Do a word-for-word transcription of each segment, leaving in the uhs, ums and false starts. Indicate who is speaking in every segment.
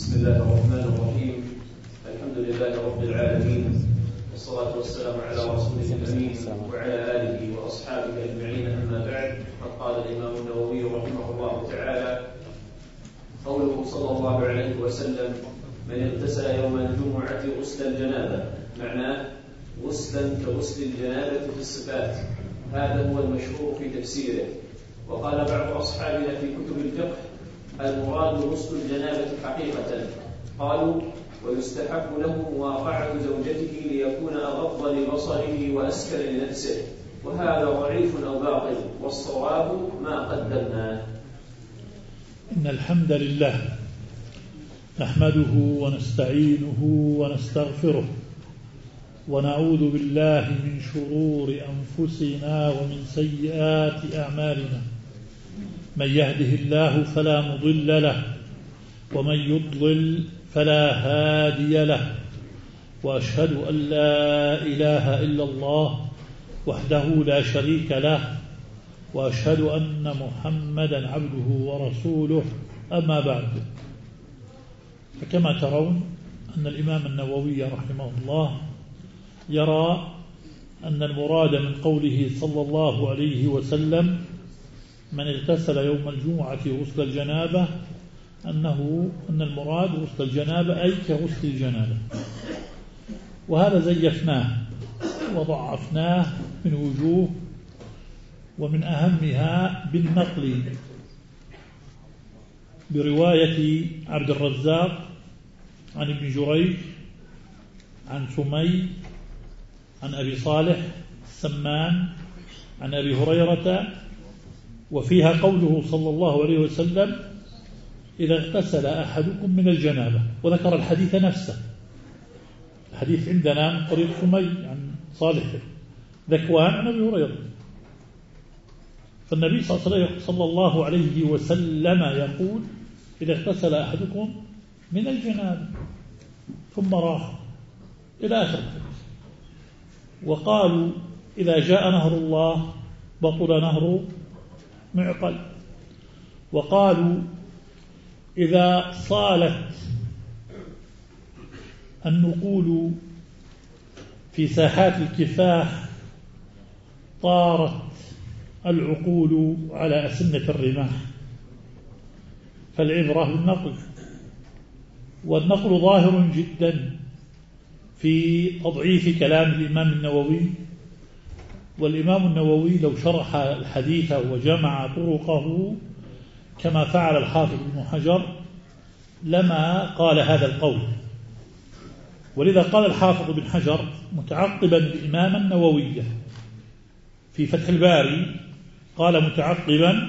Speaker 1: بسم الله الرحمن الرحيم. الحمد لله رب العالمين، والصلاة والسلام على رسوله الأمين وعلى آله وأصحابه أجمعين، أما بعد. قد قال الإمام النووي رحمه الله تعالى: قوله صلى الله عليه وسلم: من اغتسل يوم الجمعة غسل الجنابة، معناه غسلا كغسل الجنابة في الصفات. هذا هو المشهور في تفسيره. وقال بعض أصحابنا في كتب الفقه: المراد غسل الجنابة حقيقة. قالوا: ويستحب له مواقعة زوجته ليكون أغض لبصره وأسكن لنفسه، وهذا ضعيف أو باطل، والصواب ما قدمناه.
Speaker 2: إن الحمد لله نحمده ونستعينه ونستغفره، ونعوذ بالله من شرور أنفسنا ومن سيئات أعمالنا. من يهده الله فلا مضل له، ومن يضلل فلا هادي له، وأشهد أن لا إله إلا الله وحده لا شريك له، وأشهد أن محمدا عبده ورسوله. أما بعد، فكما ترون أن الإمام النووي رحمه الله يرى أن المراد من قوله صلى الله عليه وسلم: من اغتسل يوم الجمعة غسل الجنابة، أنه أن المراد غسل الجنابة أي كغسل الجنابة. وهذا زيفناه وضعفناه من وجوه، ومن أهمها بالنقل برواية عبد الرزاق عن ابن جريج عن سمي عن أبي صالح السمان عن أبي هريرة، وفيها قوله صلى الله عليه وسلم: إذا اغتسل أحدكم من الجنابة، وذكر الحديث نفسه. الحديث عندنا من طريق سمي عن صالح ذكوان عن أبي هريرة. فالنبي صلى الله عليه وسلم يقول: إذا اغتسل أحدكم من الجنابة، ثم راح إلى آخر الحديث. وقالوا: إذا جاء نهر الله بطل نهر معقل. وقالوا: إذا صالت النقول في ساحات الكفاح طارت العقول على أسنة الرماح. فالعبرة بالنقل، والنقل ظاهر جدا في تضعيف كلام الإمام النووي. والإمام النووي لو شرح الحديث وجمع طرقه كما فعل الحافظ ابن حجر لما قال هذا القول. ولذا قال الحافظ ابن حجر متعقبا الإمام النووي في فتح الباري، قال متعقبا،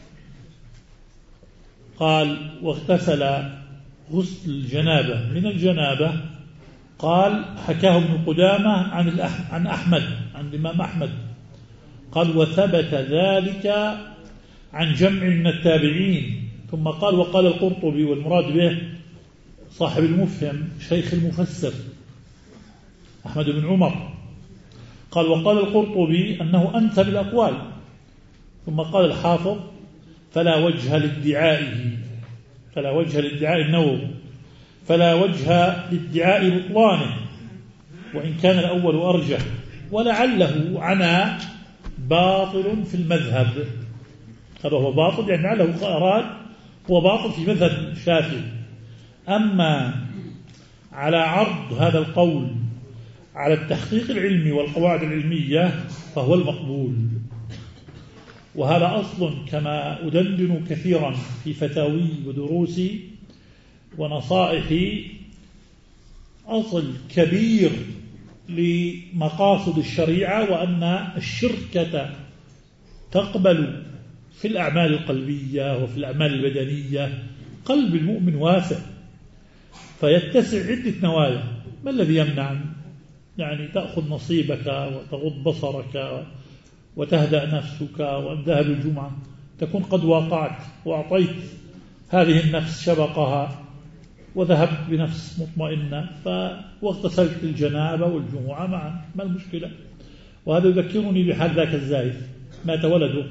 Speaker 2: قال: واغتسل غسل الجنابة من الجنابة. قال: حكاه ابن قدامة عن عن أحمد عن الإمام أحمد، قال: وثبت ذلك عن جمع من التابعين. ثم قال: وقال القرطبي، والمراد به صاحب المفهم شيخ المفسر أحمد بن عمر، قال: وقال القرطبي أنه أنسب الأقوال. ثم قال الحافظ: فلا وجه لادعائه فلا وجه لادعاء النووي فلا وجه لادعاء بطلانه، وإن كان الأول أرجح، ولعله عنا باطل في المذهب. هذا هو باطل، يعني لعله أراد هو باطل في مذهب الشافعي. أما على عرض هذا القول على التحقيق العلمي والقواعد العلمية فهو المقبول. وهذا أصل كما أدندن كثيرا في فتاوي ودروسي ونصائحي، أصل كبير لمقاصد الشريعة، وأن الشركة تقبل في الأعمال القلبية وفي الأعمال البدنية. قلب المؤمن واسع فيتسع عدة نوايا. ما الذي يمنع يعني تأخذ نصيبك وتغض بصرك وتهدأ نفسك، وأن ذهب الجمعة تكون قد واقعت وأعطيت هذه النفس شبقها وذهبت بنفس مطمئنة، واغتسلت الجنابة والجمعة معا، ما المشكلة؟ وهذا يذكرني بحال ذاك الزائف مات ولده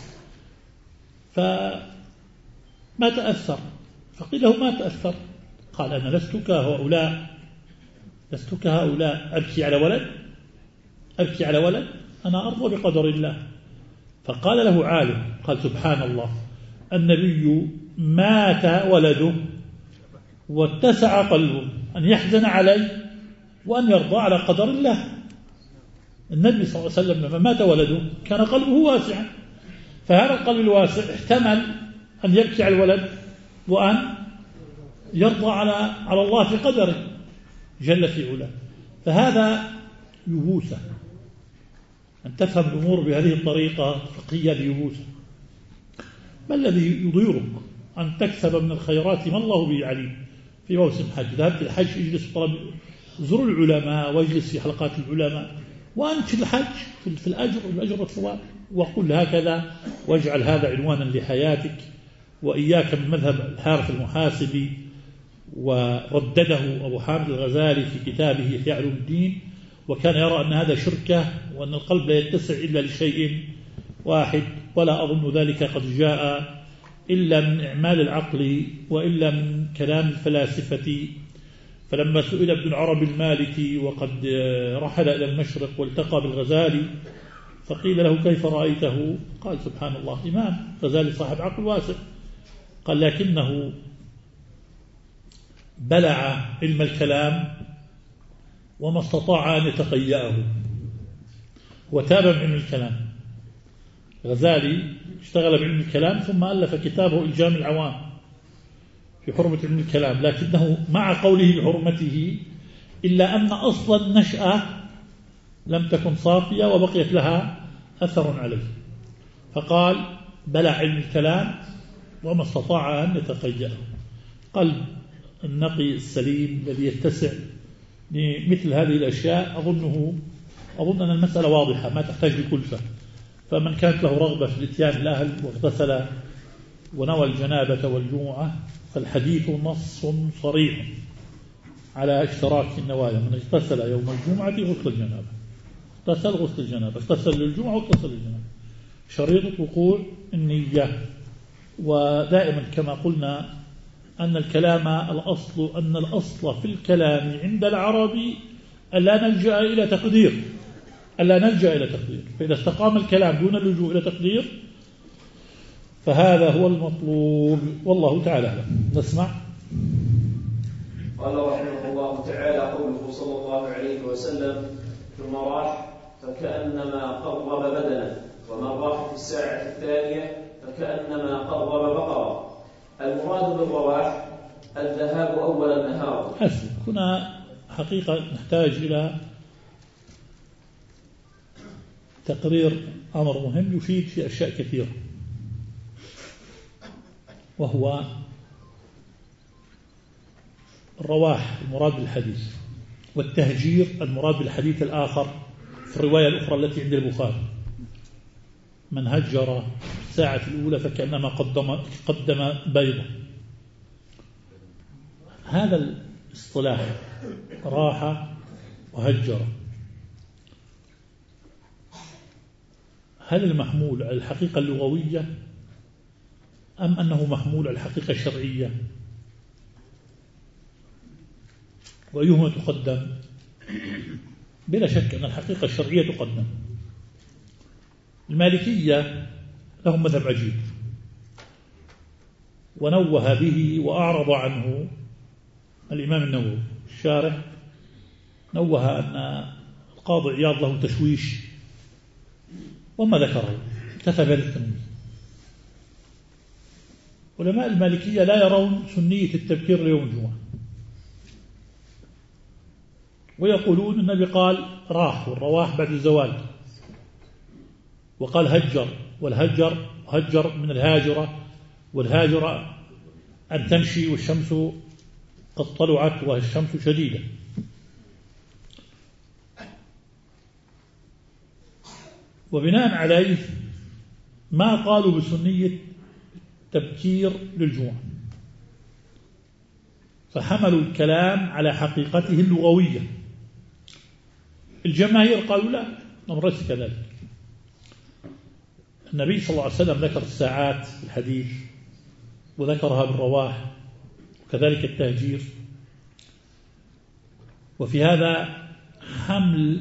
Speaker 2: فما تأثر، فقيل له: ما تأثر؟ قال أنا لست كهؤلاء لست كهؤلاء أبكي على ولد أبكي على ولد أنا أرضى بقدر الله. فقال له عالم قال سبحان الله النبي مات ولده واتسع قلبه أن يحزن علي وأن يرضى على قدر الله. النبي صلى الله عليه وسلم لما مات ولده كان قلبه واسعا، فهذا القلب الواسع احتمل أن يبكي على الولد وأن يرضى على على الله في قدره جل في علاه. فهذا يبوسة، أن تفهم الأمور بهذه الطريقة الفقهية ليبوسة. ما الذي يضيرك أن تكسب من الخيرات ما الله به عليم؟ في موسم حج ذهبت الحج اجلس طلب زر العلماء واجلس في حلقات العلماء وأنت الحج في الأجر الأجر والثواب، وقل هكذا واجعل هذا عنوانا لحياتك. وإياك من مذهب الحارث المحاسبي، وردده أبو حامد الغزالي في كتابه إحياء علوم الدين، وكان يرى أن هذا شركة وأن القلب لا يتسع إلا لشيء واحد، ولا أظن ذلك قد جاء إلا من إعمال العقل وإلا من كلام الفلاسفة. فلما سئل ابن العربي المالكي وقد رحل إلى المشرق والتقى بالغزالي فقيل له كيف رأيته؟ قال سبحان الله إمام غزالي صاحب عقل واسع، قال لكنه بلع علم الكلام وما استطاع أن يتقيأه وتاب من علم الكلام. غزالي اشتغل بعلم الكلام ثم ألف كتابه إلجام العوام في حرمة علم الكلام، لكنه مع قوله بحرمته إلا أن أصل النشأة لم تكن صافية وبقيت لها أثر عليه، فقال بلع علم الكلام وما استطاع أن يتقيأه. قلب النقي السليم الذي يتسع لمثل هذه الأشياء أظنه أظن أن المسألة واضحة ما تحتاج لكلفة. فمن كانت له رغبة في الاتيان الأهل واغتسل ونوى الجنابة والجمعة فالحديث نص صريح على اشتراك النوايا. من اغتسل يوم الجمعة غسل الجنابة، اغتسل غسل الجنابة، اغتسل للجمعة واغتسل للجنابة، شريطة وقوع النية. ودائما كما قلنا أن الكلام الأصل أن الأصل في الكلام عند العربي ألا نلجأ إلى تقدير ألا نلجأ إلى تقدير فإذا استقام الكلام دون اللجوء إلى تقدير فهذا هو المطلوب، والله تعالى أعلم. نسمع.
Speaker 1: قال رحمه الله تعالى قوله صلى الله عليه وسلم ثم راح فكأنما قرب بدنا، ومن راح في الساعة الثانية فكأنما قرب بقرة. المراد بالرواح الذهاب أول النهار.
Speaker 2: حسن. هنا حقيقة نحتاج إلى تقرير أمر مهم يفيد في أشياء كثيرة، وهو الرواح المراد بالحديث، والتهجير المراد بالحديث الآخر في الرواية الأخرى التي عند البخاري من هجر الساعة الأولى فكأنما قدم, قدم بيضة. هذا الاصطلاح راح وهجر هل المحمول على الحقيقة اللغوية أم أنه محمول على الحقيقة الشرعية؟ وأيهما تقدم؟ بلا شك أن الحقيقة الشرعية تقدم. المالكية لهم مذهب عجيب ونوه به وأعرض عنه الإمام النووي الشارح، نوه أن القاضي عياض له تشويش وما ذكره اكتفى بهذا التنويه. علماء المالكية لا يرون سنية التبكير ليوم الجمعة، ويقولون النبي قال راح والرواح بعد الزوال، وقال هجر والهجر هجر من الهاجرة، والهاجرة أن تمشي والشمس قد طلعت والشمس شديدة. وبناء عليه ما قالوا بسنية تبكير للجمعة، فحملوا الكلام على حقيقته اللغوية. الجماهير قالوا لا، أمر ليس كذلك. النبي صلى الله عليه وسلم ذكر الساعات في الحديث وذكرها بالرواح وكذلك التهجير، وفي هذا حمل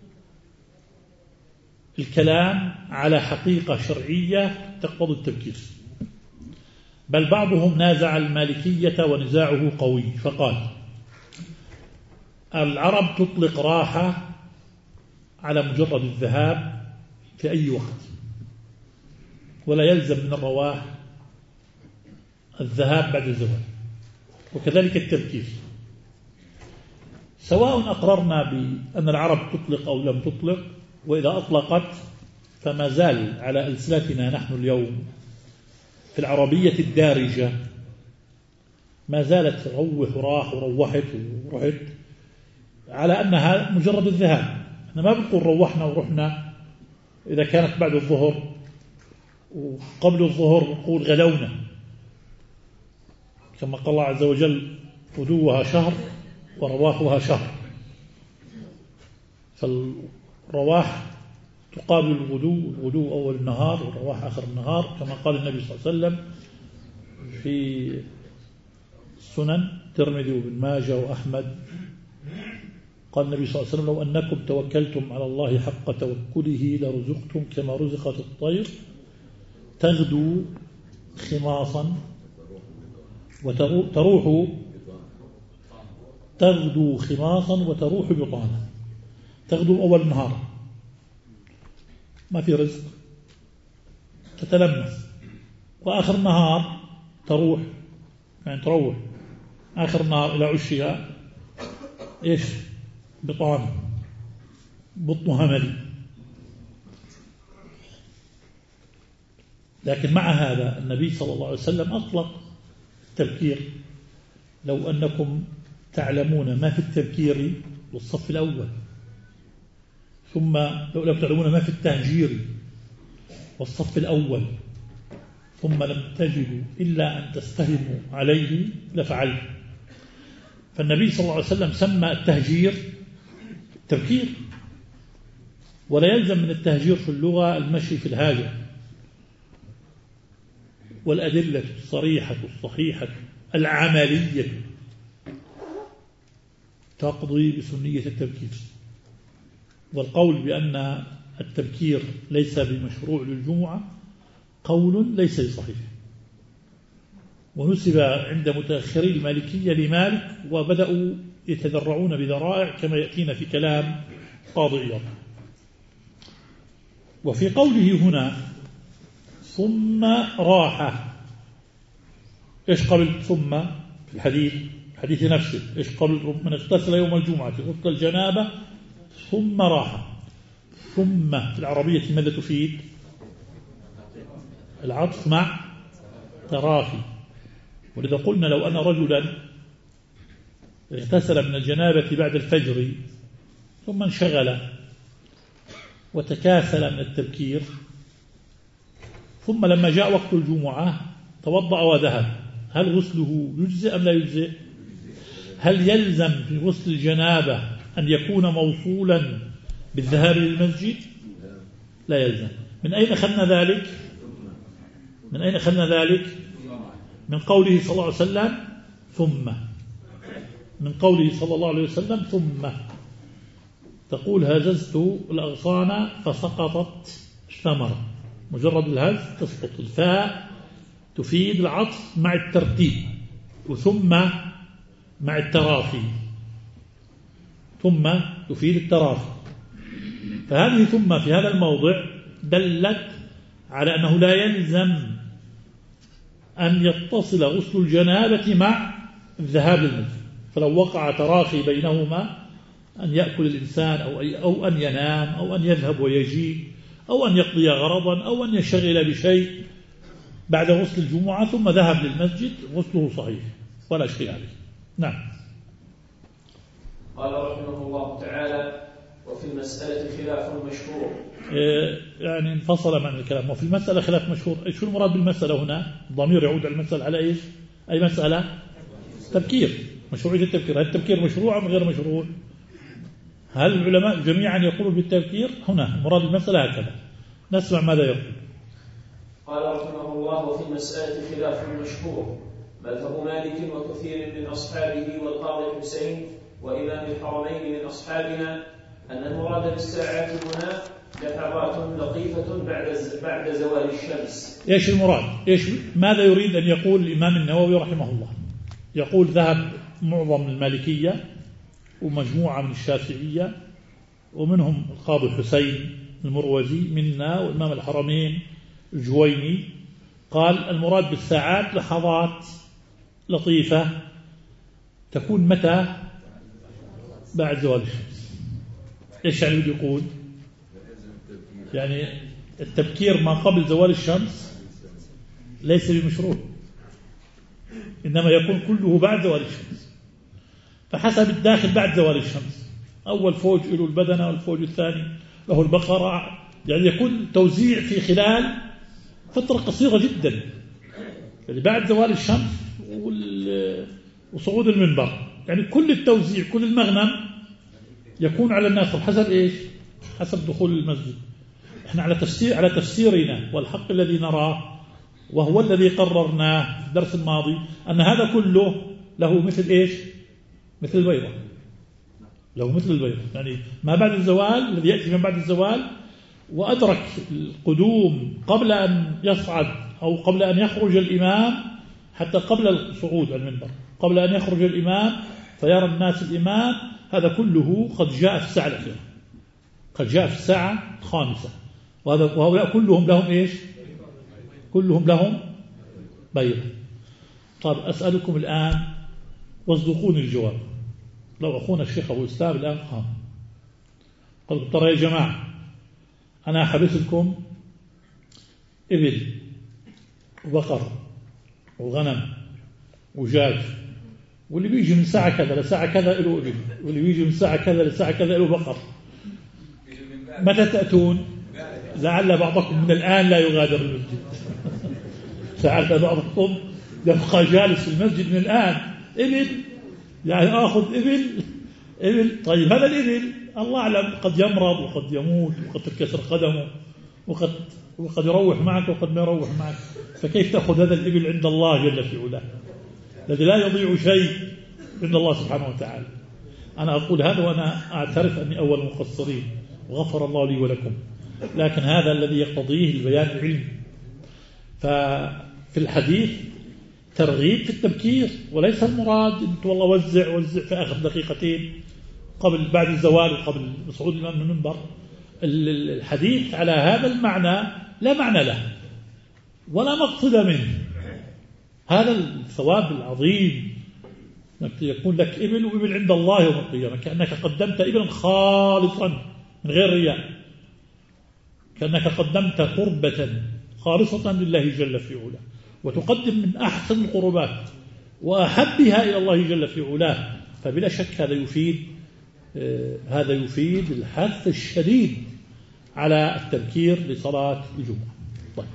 Speaker 2: الكلام على حقيقة شرعية تقتضي التبكير، بل بعضهم نازع المالكية ونزاعه قوي فقال العرب تطلق راحة على مجرد الذهاب في أي وقت، ولا يلزم من الرواح الذهاب بعد الزوال، وكذلك التبكير، سواء أقررنا بأن العرب تطلق أو لم تطلق. وإذا أطلقت فما زال على ألسنتنا نحن اليوم في العربية الدارجة ما زالت روح وراح وروحت ورحت على أنها مجرد الذهاب. احنا ما بنقول روحنا ورحنا إذا كانت بعد الظهر، وقبل الظهر نقول غدونا، كما قال الله عز وجل غدوها شهر ورواحها شهر، فالرواح تقابل الغدو، الغدو أول النهار والرواح آخر النهار، كما قال النبي صلى الله عليه وسلم في السنن الترمذي وابن ماجه وأحمد، قال النبي صلى الله عليه وسلم لو أنكم توكلتم على الله حق توكله لرزقتم كما رزقت الطير تغدو خماصا وتروح تغدو خماصا وتروح بطانا. تغدو أول النهار ما في رزق تتلمس، وآخر النهار تروح يعني تروح آخر النهار إلى عشها إيش بطان بطنها ملي. لكن مع هذا النبي صلى الله عليه وسلم أطلق التبكير. لو أنكم تعلمون ما في التبكير والصف الأول، ثم لو لم تعلمون ما في التهجير والصف الأول، ثم لم تجدوا إلا أن تستهموا عليه لفعلت. فالنبي صلى الله عليه وسلم سمى التهجير التبكير، ولا يلزم من التهجير في اللغة المشي في الهاجر، والأدلة الصريحة الصحيحة العملية تقضي بسنية التبكير. والقول بأن التبكير ليس بمشروع للجمعة قول ليس بصحيح، ونسب عند متأخري المالكية لمالك، وبدأوا يتذرعون بذرائع كما يأتينا في كلام قاضي عياض. وفي قوله هنا ثم راحة، إيش قبل ثم في الحديث الحديث نفسه؟ إيش قبل من اغتسل يوم الجمعة غسل الجنابة ثم راحة؟ ثم في العربية ماذا تفيد؟ العطف مع تراخي. ولذا قلنا لو أن رجلا اغتسل من الجنابة بعد الفجر ثم انشغل وتكاسل من التبكير، ثم لما جاء وقت الجمعة توضأ وذهب، هل غسله يجزئ أم لا يجزئ؟ هل يلزم في غسل الجنابة أن يكون موصولا بالذهاب للمسجد؟ لا يلزم. من أين أخذنا ذلك؟ من أين أخذنا ذلك؟ من قوله صلى الله عليه وسلم ثم، من قوله صلى الله عليه وسلم ثم، تقول هززت الأغصان فسقطت الثمرة، مجرد الهز تسقط. الفاء تفيد العطف مع الترتيب، وثم مع التراخي، ثم تفيد التراخي. فهذه ثم في هذا الموضع دلت على أنه لا يلزم أن يتصل غسل الجنابة مع الذهاب للمسجد، فلو وقع تراخي بينهما أن يأكل الإنسان أو, أو أن ينام أو أن يذهب ويجي أو أن يقضي غرضا أو أن يشغل بشيء بعد غسل الجمعة ثم ذهب للمسجد، غسله صحيح ولا شيء عليه. نعم.
Speaker 1: قال رحمه الله تعالى وفي المسألة خلاف مشهور.
Speaker 2: يعني انفصل من الكلام. وفي المسألة خلاف مشهور، شو المراد بالمسألة هنا؟ الضمير يعود على المسألة على إيش؟ أي مسألة؟ تبكير، مشروعية التبكير. هل التبكير مشروع أم غير مشروع؟ هل العلماء جميعا يقولوا بالتبكير؟ هنا مراد المسألة هكذا. نسمع ماذا يقول.
Speaker 1: قال رحمه الله وفي المسألة خلاف مشهور، مذهب مالك وكثير من أصحابه والقاضي حسين وإمام الحرمين من أصحابنا أن المراد بالساعات هنا لحظات لطيفة بعد بعد زوال الشمس.
Speaker 2: إيش المراد؟ إيش ماذا يريد أن يقول الإمام النووي رحمه الله؟ يقول ذهب معظم المالكية ومجموعة من الشافعية ومنهم القاضي حسين المروزي منا وإمام الحرمين الجويني، قال المراد بالساعات لحظات لطيفة تكون متى؟ بعد زوال الشمس. إيش يعني بدي يقول؟ يعني التبكير ما قبل زوال الشمس ليس بمشروع، إنما يكون كله بعد زوال الشمس، فحسب الداخل بعد زوال الشمس. أول فوج له البدنة والفوج الثاني له البقرة، يعني يكون توزيع في خلال فترة قصيرة جدا، يعني بعد زوال الشمس وصعود المنبر، يعني كل التوزيع كل المغنم يكون على الناس حسب إيش؟ حسب دخول المسجد. احنا على تفسير على تفسيرنا والحق الذي نراه وهو الذي قررناه في الدرس الماضي أن هذا كله له مثل إيش؟ مثل البيضة، له مثل البيضة، يعني ما بعد الزوال الذي يأتي من بعد الزوال وأدرك القدوم قبل أن يصعد أو قبل أن يخرج الإمام، حتى قبل الصعود على المنبر، قبل أن يخرج الإمام فيرى الناس الإمام، هذا كله قد جاء في الساعة الأخيرة، قد جاء في الساعة الخامسة، وهؤلاء كلهم لهم إيش؟ كلهم لهم بيضة. طيب أسألكم الآن واصدقوني الجواب، لو أخونا الشيخ أبو إسلام الآن قام قال ترى يا جماعة أنا حبس لكم إبل وبقر وغنم وجاج، واللي بيجي من ساعة كذا لساعة كذا له إبل، واللي بيجي من ساعة كذا لساعة كذا له بقر، متى تأتون؟ لعل بعضكم من الآن لا يغادر المسجد لعل بعضكم يبقى جالس في المسجد من الآن. إبل يعني آخذ إبل إبل طيب هذا الإبل الله أعلم قد يمرض وقد يموت وقد تكسر قدمه وقد وقد يروح معك وقد ما يروح معك، فكيف تأخذ هذا الإبل عند الله جل في علاه الذي لا يضيع شيء عند الله سبحانه وتعالى؟ أنا أقول هذا وأنا أعترف أني أول المقصرين وغفر الله لي ولكم، لكن هذا الذي يقتضيه البيان العلمي. ففي الحديث ترغيب في التبكير، وليس المراد أنت والله وزع وزع في آخر دقيقتين قبل بعد الزوال وقبل صعود الإمام من المنبر. الحديث على هذا المعنى لا معنى له ولا مقصد منه. هذا الثواب العظيم يكون لك إبل وإبل عند الله يوم القيامة، كأنك قدمت إبلا خالصا من غير رياء، كأنك قدمت قربة خالصة لله جل في علاه، وتقدم من أحسن القربات وأحبها إلى الله جل في علاه. فبلا شك هذا يفيد آه هذا يفيد الحث الشديد على التبكير لصلاة الجمعة. طيب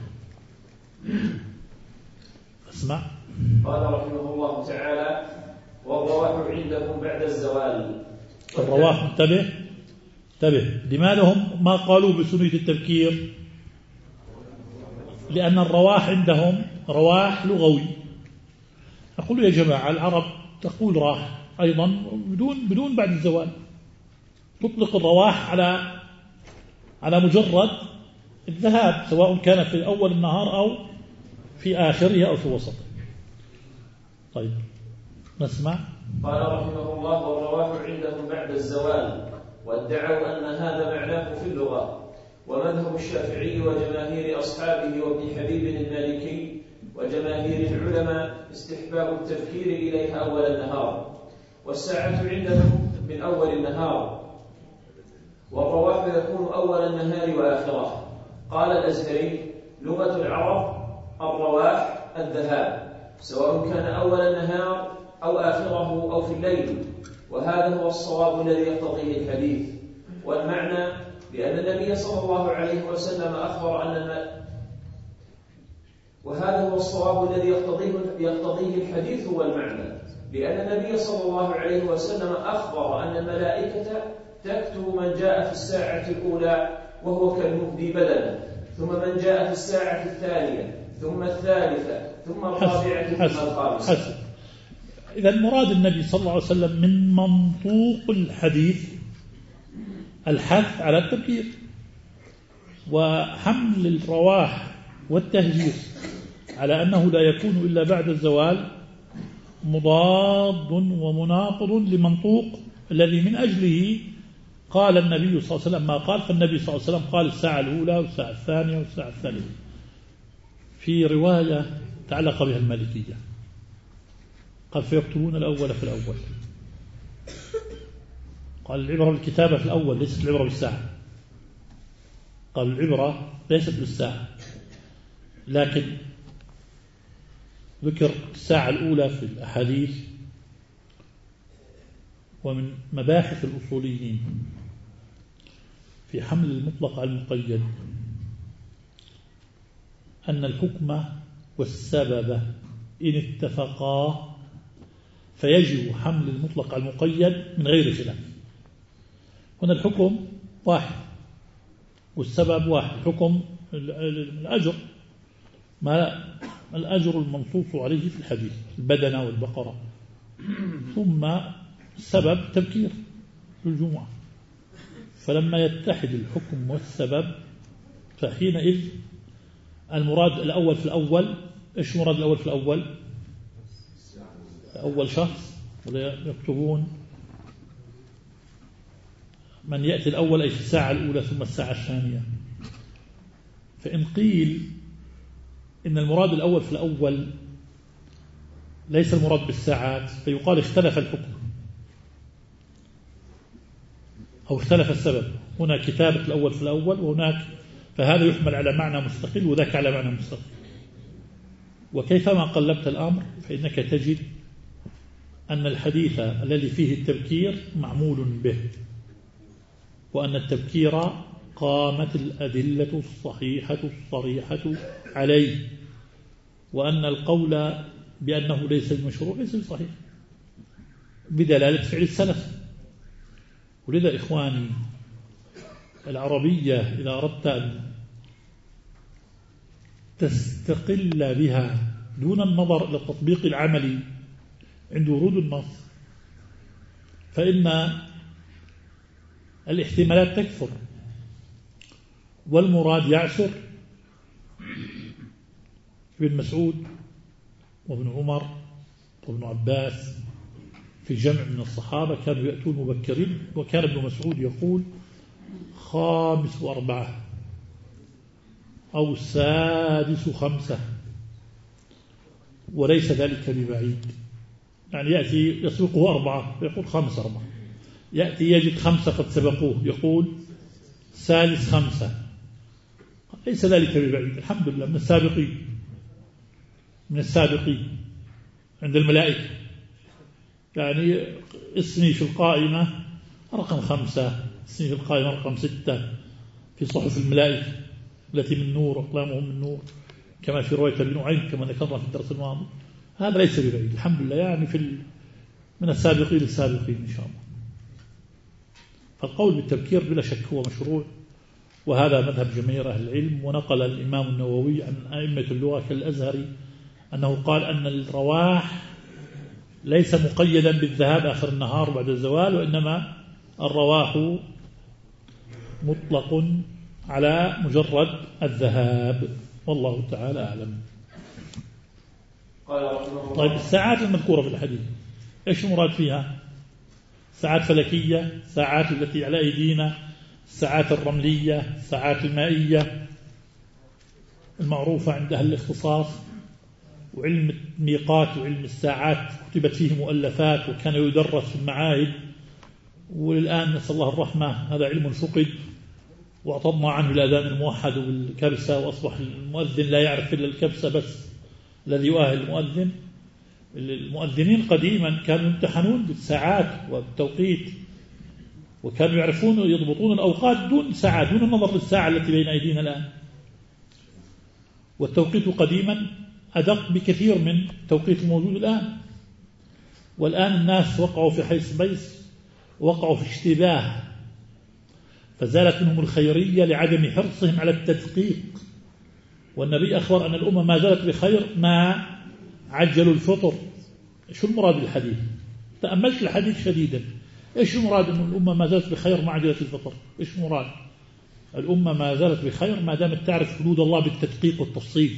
Speaker 2: اسمع.
Speaker 1: قال رحمه الله تعالى: والرواح عندهم بعد الزوال.
Speaker 2: الرواح انتبه انتبه لماذا هم ما قالوا بسنية التبكير؟ لأن الرواح عندهم رواح لغوي. أقول يا جماعة العرب تقول راح أيضا بدون بدون بعد الزوال، تطلق الرواح على على مجرد الذهاب، سواء كان في أول النهار أو في آخره أو في وسطه. طيب نسمع.
Speaker 1: قال رحمه الله: والرواح عندهم بعد الزوال، وادعوا أن هذا معناه في اللغة. ومذهب الشافعي وجماهير أصحابه وابن حبيب المالكي وجماهير العلماء استحباب التبكير إليها أول النهار، والساعة عندهم من أول النهار، والرواح يكون أول النهار وآخره. قال الأزهري: لغة العرب الرواح الذهاب، سواء كان أول النهار أو آخره أو في الليل، وهذا هو الصواب الذي يقتضيه الحديث. والمعنى بأن النبي صلى الله عليه وسلم أخبر أن الماء وهذا هو الصواب الذي يقتضيه يقتضيه الحديث هو المعنى، لأن النبي صلى الله عليه وسلم أخبر أن الملائكة تكتب من جاء في الساعة الأولى وهو كالمهدي بدنه، ثم من جاء في الساعة الثانية، ثم الثالثة، ثم الرابعة، ثم الخامسة.
Speaker 2: إذا مراد النبي صلى الله عليه وسلم من منطوق الحديث الحث على التبكير، وحمل الرواح والتهجير على أنه لا يكون إلا بعد الزوال مضاد ومناقض لمنطوق الذي من أجله قال النبي صلى الله عليه وسلم ما قال. فالنبي صلى الله عليه وسلم قال الساعة الأولى والساعة الثانية والساعة الثالثة. في رواية تعلق بها المالكية قال فيكتبون الأول في الأول. قال العبرة بالكتابة في الأول ليست العبرة بالساعة. قال العبرة ليست بالساعة، لكن ذكر الساعة الأولى في الأحاديث. ومن مباحث الأصوليين في حمل المطلق على المقيد أن الحكم والسبب إن اتفقا فيجب حمل المطلق على المقيد من غير خلاف. هنا الحكم واحد والسبب واحد. الحكم الأجر، ما الأجر المنصوص عليه في الحديث البدنة والبقرة، ثم السبب تبكير في الجمعة. فلما يتحد الحكم والسبب فحينئذ المراد الأول في الأول. إيش مراد الأول في الأول؟ أول شخص، ولا يكتبون من يأتي الأول أي في الساعة الأولى ثم الساعة الثانية. فإن قيل إن المراد الأول في الأول ليس المراد بالساعات فيقال اختلف الحكم أو اختلف السبب. هنا كتابة الأول في الأول وهناك، فهذا يحمل على معنى مستقل وذاك على معنى مستقل. وكيفما قلبت الأمر فإنك تجد أن الحديث الذي فيه التبكير معمول به، وأن التبكير قامت الأدلة الصحيحة الصريحة عليه، وأن القول بأنه ليس المشروع ليس صحيح بدلالة فعل السلف. ولذا إخواني العربية إذا أردت أن تستقل بها دون النظر إلى التطبيق العملي عند ورود النص فإن الاحتمالات تكثر والمراد يعسر. ابن مسعود وابن عمر وابن عباس في جمع من الصحابة كانوا يأتون مبكرين، وكان ابن مسعود يقول خامس وأربعة أو سادس خمسة، وليس ذلك ببعيد. يعني يأتي يسبقه أربعة يقول خامس أربعة، يأتي يجد خمسة قد سبقوه يقول سادس خمسة، ليس ذلك ببعيد. الحمد لله من السابقين من السابقين عند الملائكة. يعني اسمي في القائمة رقم خمسة، اسمي في القائمة رقم ستة في صحف الملائكة التي من نور، أقلامهم من نور، كما في رواية ابن نعيم كما ذكرنا في الدرس الماضي. هذا ليس ببعيد الحمد لله، يعني في من السابقين السابقين إن شاء الله. فالقول بالتبكير بلا شك هو مشروع، وهذا مذهب جماهير أهل العلم. ونقل الإمام النووي عن أئمة اللغة كالأزهري أنه قال أن الرواح ليس مقيدا بالذهاب آخر النهار بعد الزوال، وإنما الرواح مطلق على مجرد الذهاب، والله تعالى أعلم. طيب الساعات المذكورة في الحديث إيش المراد فيها؟ ساعات فلكية، ساعات التي على أيدينا، الساعات الرملية، الساعات المائية المعروفة عند أهل الاختصاص. وعلم الميقات وعلم الساعات كتبت فيه مؤلفات وكان يدرس في المعاهد، والآن نسأل الله الرحمة هذا علم فقد واعتضنا عنه الأذان الموحد والكبسة، وأصبح المؤذن لا يعرف إلا الكبسة بس الذي يؤهل المؤذن. المؤذنين قديما كانوا يمتحنون بالساعات وبالتوقيت، وكانوا يعرفون يضبطون الأوقات دون ساعات، دون النظر للساعة التي بين أيدينا الآن. والتوقيت قديما أدق بكثير من التوقيت الموجود الآن. والآن الناس وقعوا في حيث بيس، وقعوا في اشتباه، فزالت منهم الخيرية لعدم حرصهم على التدقيق. والنبي أخبر أن الأمة ما زالت بخير ما عجلوا الفطر، شو المراد بالحديث؟ تأملت الحديث شديدا، إيش المراد؟ أن الأمة ما زالت بخير مع عجلة الفطر. إيش المراد؟ الأمة ما زالت بخير ما دامت تعرف حدود الله بالتدقيق والتفصيل.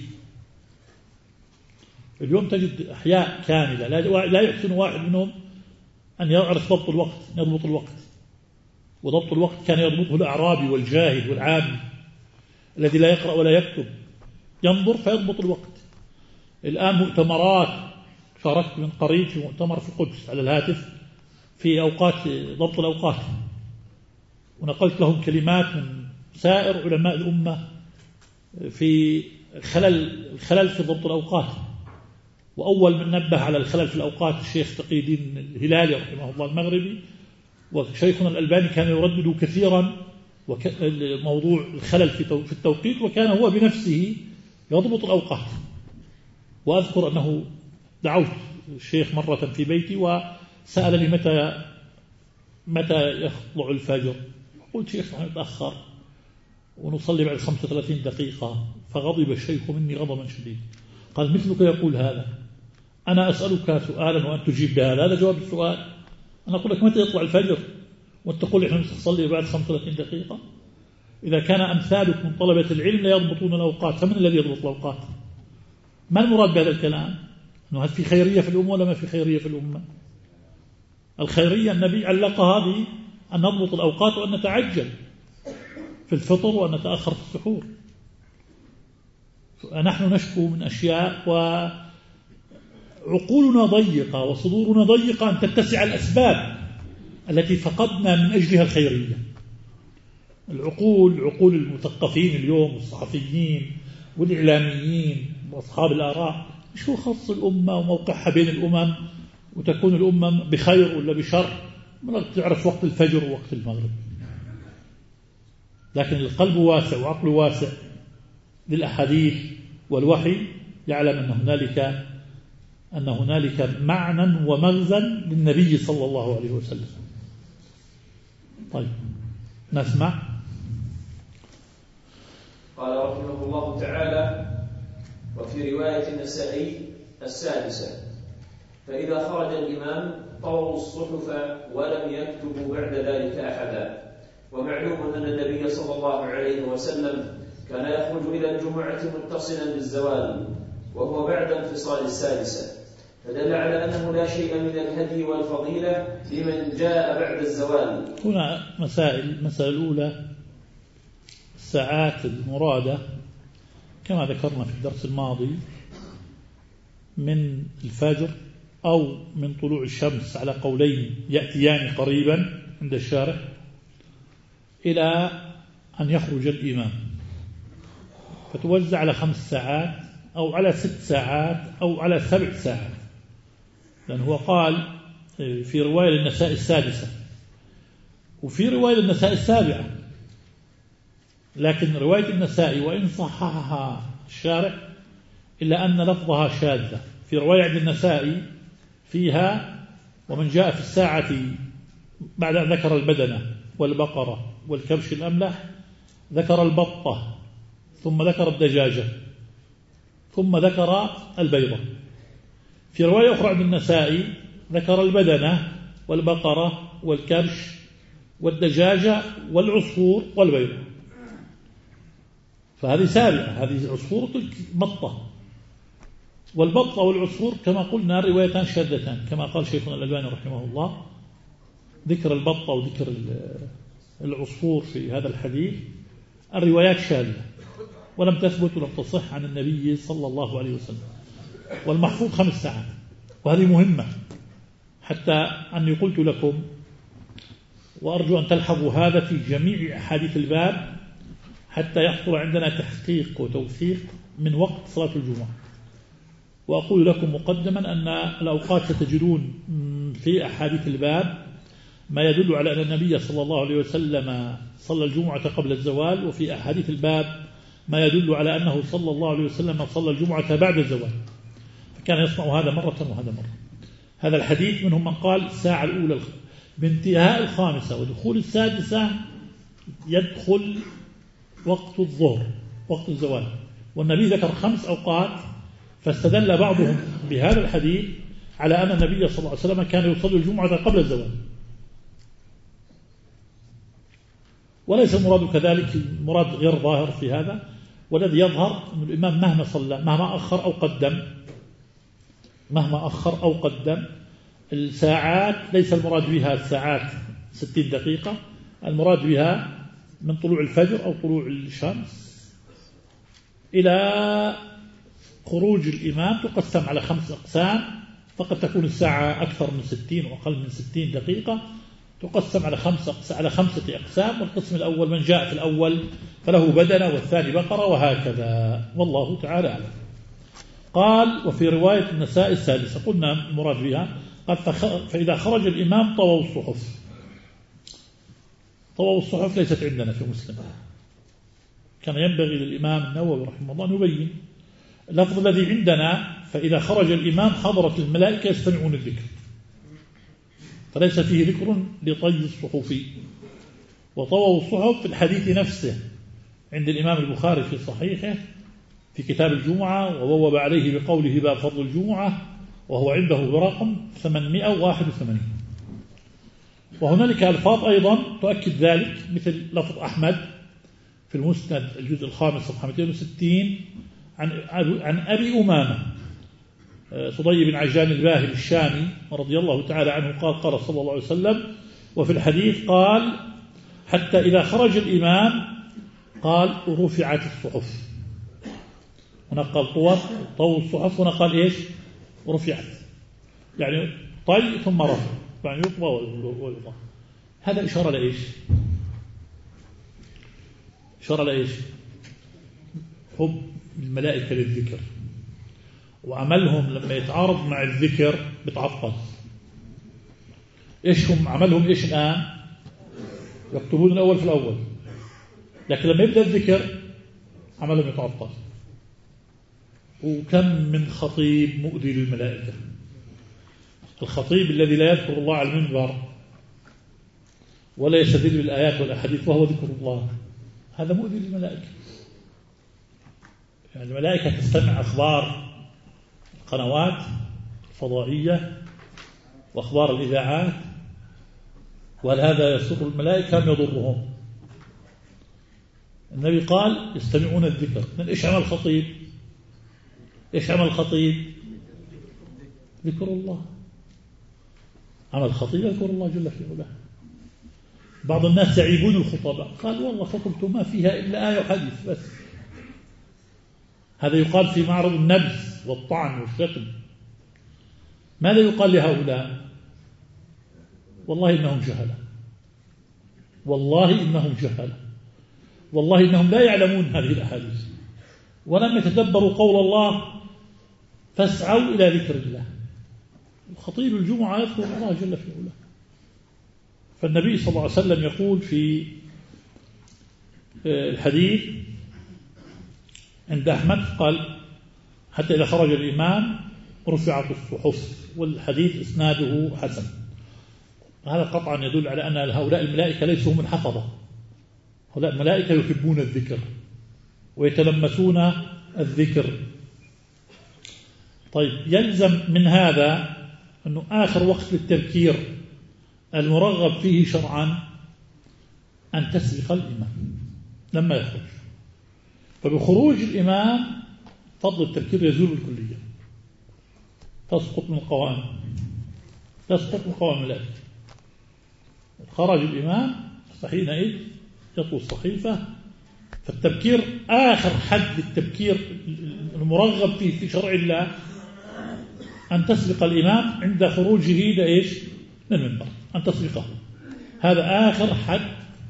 Speaker 2: اليوم تجد أحياء كاملة لا يحسن واحد منهم أن يعرف ضبط الوقت، يضبط الوقت، وضبط الوقت كان يضبطه الأعرابي والجاهل والعامي الذي لا يقرأ ولا يكتب، ينظر فيضبط الوقت. الآن مؤتمرات، شاركت من قريب في مؤتمر في القدس على الهاتف في أوقات ضبط الأوقات، ونقلت لهم كلمات من سائر علماء الأمة في خلل الخلل في ضبط الأوقات. وأول من نبه على الخلل في الأوقات الشيخ تقي الدين الهلالي رحمه الله المغربي، وشيخنا الألباني كان يردد كثيرا موضوع الخلل في التوقيت، وكان هو بنفسه يضبط الأوقات. وأذكر أنه دعوت الشيخ مرة في بيتي وسألني متى متى يطلع الفجر، قلت شيخ نحن نتأخر ونصلي بعد خمسة وثلاثين دقيقة، فغضب الشيخ مني غضبا شديدا، قال مثلك يقول هذا، أنا أسألك سؤالا وأن تجيب بهذا، هذا جواب السؤال. أنا أقول لك متى يطلع الفجر وأنت تقول إحنا نصلي بعد خمسة وثلاثين دقيقة. إذا كان أمثالك من طلبة العلم لا يضبطون الأوقات، فمن الذي يضبط الأوقات؟ ما المراد بهذا الكلام؟ أنه هل في خيرية في الأمة ولا ما في خيرية في الأمة؟ الخيرية النبي علقها بأن نضبط الأوقات وأن نتعجل في الفطر وأن نتأخر في السحور. نحن نشكو من أشياء وعقولنا ضيقة وصدورنا ضيقة أن تتسع الأسباب التي فقدنا من أجلها الخيرية. العقول عقول المثقفين اليوم والصحفيين والإعلاميين وأصحاب الآراء شو خص الأمة وموقعها بين الأمم، وتكون الأمة بخير ولا بشر ما تعرف وقت الفجر ووقت المغرب. لكن القلب واسع وعقل واسع للأحاديث والوحي يعلم أن هنالك أن هنالك معنى ومغزى للنبي صلى الله عليه وسلم. طيب نسمع.
Speaker 1: قال رحمه الله تعالى: وفي رواية النسائي السادسة: فإذا خرج الإمام طووا الصحف ولم يكتبوا بعد ذلك أحدا. ومعلوم أن النبي صلى الله عليه وسلم كان يخرج إلى الجمعة متصلا بالزوال وهو بعد انفصال السادسة، فدل على أنه لا شيء من الهدي والفضيلة لمن جاء بعد الزوال.
Speaker 2: هنا مسائل. المسألة الأولى الساعات المرادة كما ذكرنا في الدرس الماضي من الفجر أو من طلوع الشمس على قولين يأتيان قريبا عند الشارح إلى أن يخرج الإمام، فتوزع على خمس ساعات أو على ست ساعات أو على سبع ساعات، لأنه هو قال في رواية للنساء السادسة وفي رواية للنساء السابعة، لكن رواية النساء وإن صححها الشارح إلا أن لفظها شاذة. في رواية عند النساء فيها: ومن جاء في الساعة بعد أن ذكر البدنة والبقرة والكبش الأملح ذكر البطة ثم ذكر الدجاجة ثم ذكر البيضة. في رواية أخرى عند النساء ذكر البدنة والبقرة والكبش والدجاجة والعصفور والبيضة، فهذه سابعة، هذه عصفور بطة. والبطة والعصفور كما قلنا روايتان شاذتان كما قال شيخنا الألباني رحمه الله، ذكر البطة وذكر العصفور في هذا الحديث الروايات شاذة ولم تثبت ولم تصح عن النبي صلى الله عليه وسلم. والمحفوظ خمس ساعات، وهذه مهمة حتى أني قلت لكم وأرجو أن تلحظوا هذا في جميع أحاديث الباب حتى يحصل عندنا تحقيق وتوثيق من وقت صلاة الجمعة. وأقول لكم مقدما أن الأوقات ستجدون في أحاديث الباب ما يدل على أن النبي صلى الله عليه وسلم صلى الجمعة قبل الزوال، وفي أحاديث الباب ما يدل على أنه صلى الله عليه وسلم صلى الجمعة بعد الزوال، فكان يصنع هذا مرة وهذا مرة. هذا الحديث منهم من قال الساعة الأولى بانتهاء الخامسة ودخول السادسة يدخل وقت الظهر وقت الزوال، والنبي ذكر خمس أوقات، فاستدل بعضهم بهذا الحديث على أن النبي صلى الله عليه وسلم كان يصلي الجمعة قبل الزوال، وليس المراد كذلك، المراد غير ظاهر في هذا. والذي يظهر أن الإمام مهما صلى، مهما أخر أو قدم، مهما أخر أو قدم الساعات، ليس المراد بها الساعات ستين دقيقة، المراد بها من طلوع الفجر أو طلوع الشمس إلى خروج الإمام، تقسم على خمس أقسام، فقد تكون الساعة أكثر من ستين وأقل من ستين دقيقة، تقسم على خمسة على خمسة أقسام. والقسم الأول من جاء في الأول فله بدنة، والثاني بقرة، وهكذا، والله تعالى أعلم. قال: وفي رواية النسائي السادسة، قلنا المراد بها، قال: فإذا خرج الإمام طووا الصحف. طووا الصحف ليست عندنا في مسلم، كان ينبغي للإمام النووي رحمه الله أن يبين. اللفظ الذي عندنا: فإذا خرج الإمام حضرت الملائكة يستمعون الذكر، فليس فيه ذكر لطي الصحف. وطووا الصحف في الحديث نفسه عند الإمام البخاري في صحيحه في كتاب الجمعة، وبوب عليه بقوله: باب فضل الجمعة، وهو عنده برقم ثمانمائة وواحد وثمانين. وهنالك ألفاظ أيضا تؤكد ذلك، مثل لفظ أحمد في المسند الجزء الخامس صفحة مئتين وستين عن عن أبي أمامة صدي بن عجلان الباهلي الشامي رضي الله تعالى عنه قال: قال صلى الله عليه وسلم. وفي الحديث قال: حتى إذا خرج الإمام قال: رفعت الصحف. هنا قال طوى طو الصحف، هنا قال إيش؟ رفعت، يعني طي ثم رفع، يعني يطوى ويطوى. هذا إشارة لإيش؟ إشارة لإيش؟ حب الملائكة للذكر، وعملهم لما يتعارض مع الذكر بتعطل. إيش هم عملهم؟ إيش الآن؟ يكتبون الأول في الأول، لكن لما يبدأ الذكر عملهم يتعطل. وكم من خطيب مؤذي للملائكة، الخطيب الذي لا يذكر الله على المنبر ولا يستدل بالآيات والأحاديث وهو ذكر الله، هذا مؤذي للملائكة. يعني الملائكة تستمع أخبار القنوات الفضائية وأخبار الإذاعات، وهل هذا يسر الملائكة أم يضرهم؟ النبي قال: يستمعون الذكر. من إيش عمل الخطيب؟ إيش عمل الخطيب؟ ذكر الله. عمل الخطيب يذكر الله جل في علاه. بعض الناس يعيبون الخطباء، قال: والله خطبته ما فيها إلا آية وحديث بس. هذا يقال في معرض النبذ والطعن والشتم. ماذا يقال لهؤلاء؟ والله إنهم جهلة، والله إنهم جهلة، والله إنهم لا يعلمون هذه الأحاديث، ولم يتدبروا قول الله: فاسعوا إلى ذكر الله. خطيب الجمعة يذكر الله جل في علاه. فالنبي صلى الله عليه وسلم يقول في الحديث عند أحمد قال: حتى إذا خرج الإمام رفعت الصحف، والحديث إسناده حسن. هذا قطعا يدل على أن هؤلاء الملائكة ليسوا هم الحفظة، هؤلاء الملائكة يحبون الذكر ويتلمسون الذكر. طيب، يلزم من هذا أنه آخر وقت للتذكير المرغب فيه شرعا أن تسبق الإمام لما يخرج، فبخروج الإمام فضل التذكير يزول بالكلية، تسقط من القوائم، تسقط من قوائم الملائكة. خرج الإمام فحينئذ يطوي الصحيفة. فالتبكير آخر حد للتبكير المرغب فيه في شرع الله أن تسبق الإمام عند خروجه لإيش؟ من المنبر، أن تسبقه. هذا آخر حد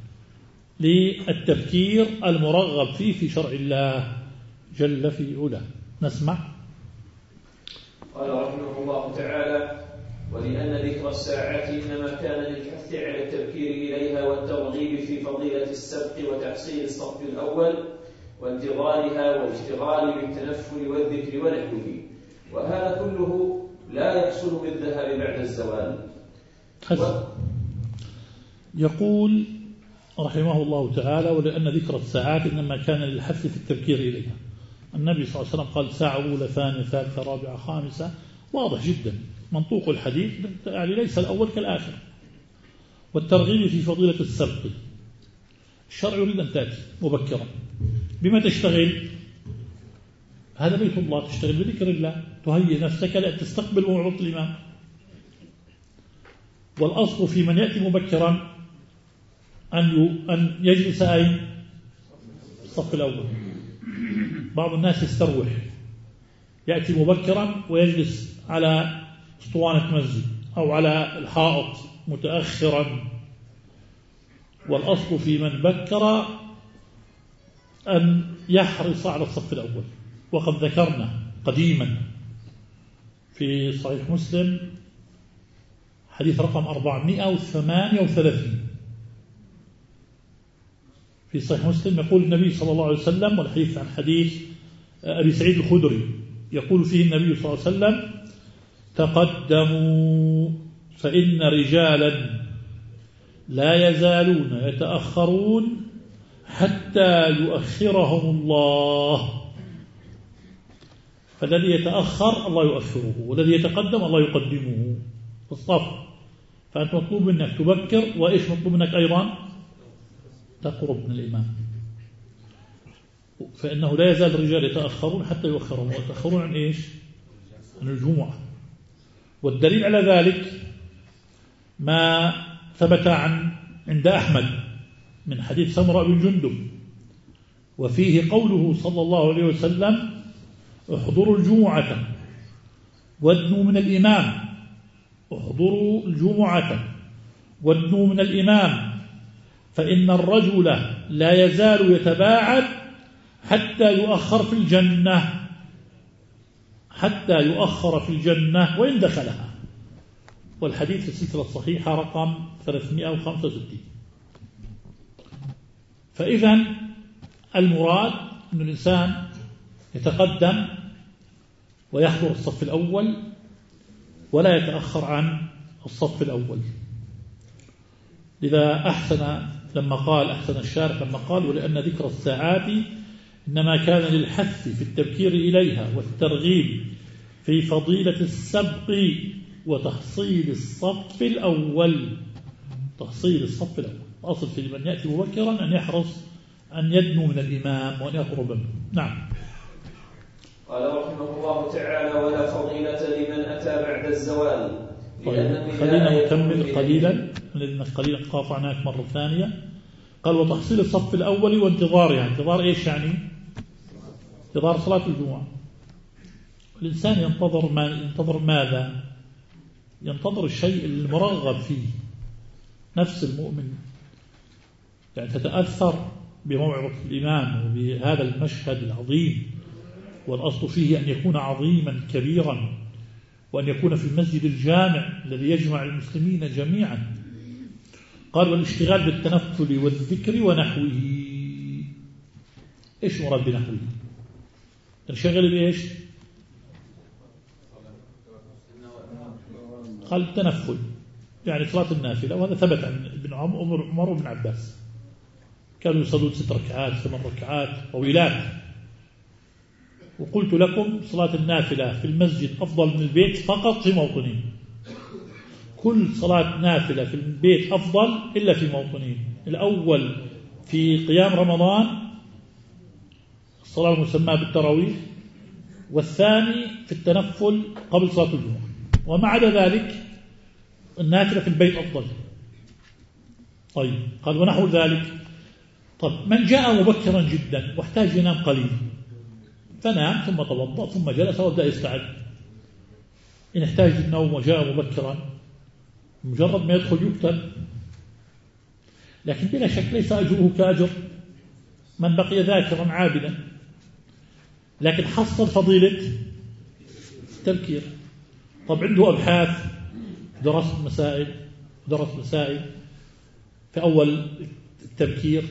Speaker 2: للتبكير المرغب فيه في شرع الله جل في علاه. نسمع.
Speaker 1: قال رحمه الله تعالى: ولأن ذكر الساعات إنما كان للحث على التبكير إليها والترغيب في فضيلة السبق وتحصيل الصف الأول وانتظارها والاشتغال بالتنفل والذكر ونحوه، وهذا كله لا يحصل بالذهاب بعد الزوال. و...
Speaker 2: يقول رحمه الله تعالى: ولأن ذكر الساعات إنما كان للحث في التبكير إليها. النبي صلى الله عليه وسلم قال: ساعة أولى ثانية ثالثة رابعة خامسة، واضح جدا. منطوق الحديث يعني ليس الأول كالآخر. والترغيب في فضيلة السبق، الشرع يريد أن تأتي مبكرا. بما تشتغل؟ هذا بيت الله، تشتغل بذكر الله، تهيئ نفسك لأن تستقبل موعظة الإمام. والأصل في من يأتي مبكرا أن أن يجلس أين؟ الصف الأول. بعض الناس يستروح، يأتي مبكرا ويجلس على اسطوانة مسجد أو على الحائط متأخرا. والأصل في من بكر أن يحرص على الصف الأول. وقد ذكرنا قديما في صحيح مسلم حديث رقم أربعمائة وثمانية وثلاثين في صحيح مسلم، يقول النبي صلى الله عليه وسلم، والحديث عن حديث أبي سعيد الخدري، يقول فيه النبي صلى الله عليه وسلم: تقدموا فإن رجالا لا يزالون يتأخرون حتى يؤخرهم الله. فالذي يتأخر الله يؤخره، والذي يتقدم الله يقدمه في الصف. فأنت مطلوب منك تبكر، وإيش مطلوب منك أيضا؟ تقرب من الإمام. فإنه لا يزال الرجال يتأخرون حتى يؤخرهم. ويتأخرون عن إيش؟ عن الجمعة. والدليل على ذلك ما ثبت عن عند أحمد من حديث سمرة بن جندب، وفيه قوله صلى الله عليه وسلم: احضروا الجمعة وادنوا من الإمام. احضروا الجمعة وادنوا من الإمام، فإن الرجل لا يزال يتباعد حتى يؤخر في الجنة، حتى يؤخر في الجنة وإن دخلها. والحديث في السلسلة الصحيحة رقم ثلاثمائة وخمسة وستين. فإذا المراد أن الإنسان يتقدم ويحضر الصف الأول ولا يتأخر عن الصف الأول. لذا أحسن لما قال أحسن الشارح لما قال: ولأن ذكر الساعات إنما كان للحث في التبكير إليها والترغيب في فضيلة السبق وتحصيل الصف الأول. تحصيل الصف الأول أصل في من يأتي مبكرا أن يحرص أن يدنو من الإمام وأن يقرب منه. نعم.
Speaker 1: قال رحمه الله تعالى: ولا فضيلة لمن أتى بعد الزوال.
Speaker 2: طيب خلينا نكمل قليلا لأن قليلا قاطعناك مرة ثانية. قال: وتحصيل الصف الأول وانتظارها. انتظار إيش يعني؟ انتظار صلاة الجمعة. الإنسان ينتظر ما ينتظر ماذا؟ ينتظر الشيء المرغب فيه. نفس المؤمن يعني تتأثر بموعظة الإمام وبهذا المشهد العظيم، والأصل فيه أن يكون عظيما كبيرا، وأن يكون في المسجد الجامع الذي يجمع المسلمين جميعا. قال: والاشتغال بالتنفل والذكر ونحوه. إيش مراد بنحوه؟ تنشغل بإيش؟ قال التنفل يعني صلاة النافلة، وهذا ثبت عن ابن عمر وابن عباس، كانوا يصلون ست ركعات ثمان ركعات طويلات. وقلت لكم صلاة النافلة في المسجد أفضل من البيت فقط في موطنين. كل صلاة نافلة في البيت أفضل إلا في موطنين. الأول في قيام رمضان الصلاة المسمى بالتراويح، والثاني في التنفل قبل صلاة الجمعة. وما عدا ذلك النافلة في البيت أفضل. طيب قال: ونحو ذلك. طب من جاء مبكرا جدا واحتاج ينام قليل، فنام ثم توضأ ثم جلس وابدأ يستعد. إن احتاج النوم وجاء مبكرا مجرد ما يدخل يكتب، لكن بلا شك ليس أجره كأجر من بقي ذاكرا عابدا، لكن حصل فضيلة التبكير. طب عنده أبحاث، درس مسائل درس مسائل في أول التبكير.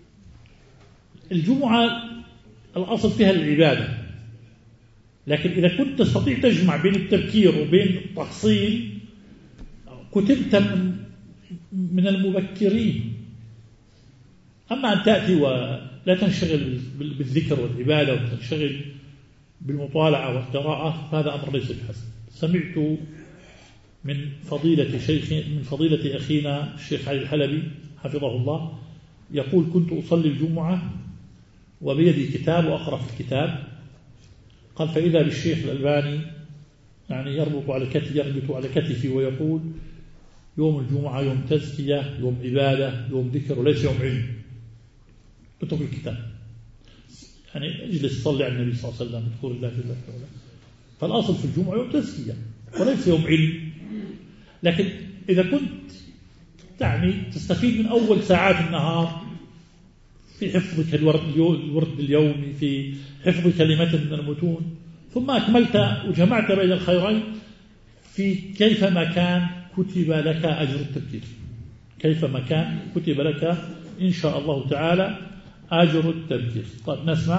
Speaker 2: الجمعة الأصل فيها العبادة، لكن إذا كنت تستطيع تجمع بين التبكير وبين التحصيل كتبت من المبكرين. أما أن تأتي ولا تنشغل بالذكر والعبادة وتنشغل بالمطالعة والقراءة فهذا أمر ليس بحسن. سمعت من فضيلة شيخ من فضيلة أخينا الشيخ علي الحلبي حفظه الله، يقول: كنت أصلي الجمعة وبيدي كتاب وأقرأ في الكتاب، قال: فإذا بالشيخ الألباني يعني يربط على كتفي يربط على كتفي ويقول: يوم الجمعة يوم تزكية، يوم عبادة، يوم ذكر، وليس يوم علم. اترك الكتاب، يعني اجلس صلي على النبي صلى الله عليه وسلم، اذكر الله جل وعلا. فالأصل في الجمعة يوم تزكية وليس يوم علم. لكن إذا كنت يعني تستفيد من أول ساعات النهار في حفظك الورد اليومي، في حفظ كلمات من المتون، ثم أكملت وجمعت بين الخيرين، في كيفما كان كتب لك أجر التبكير، كيفما كان كتب لك إن شاء الله تعالى أجر التبكير. طيب نسمع.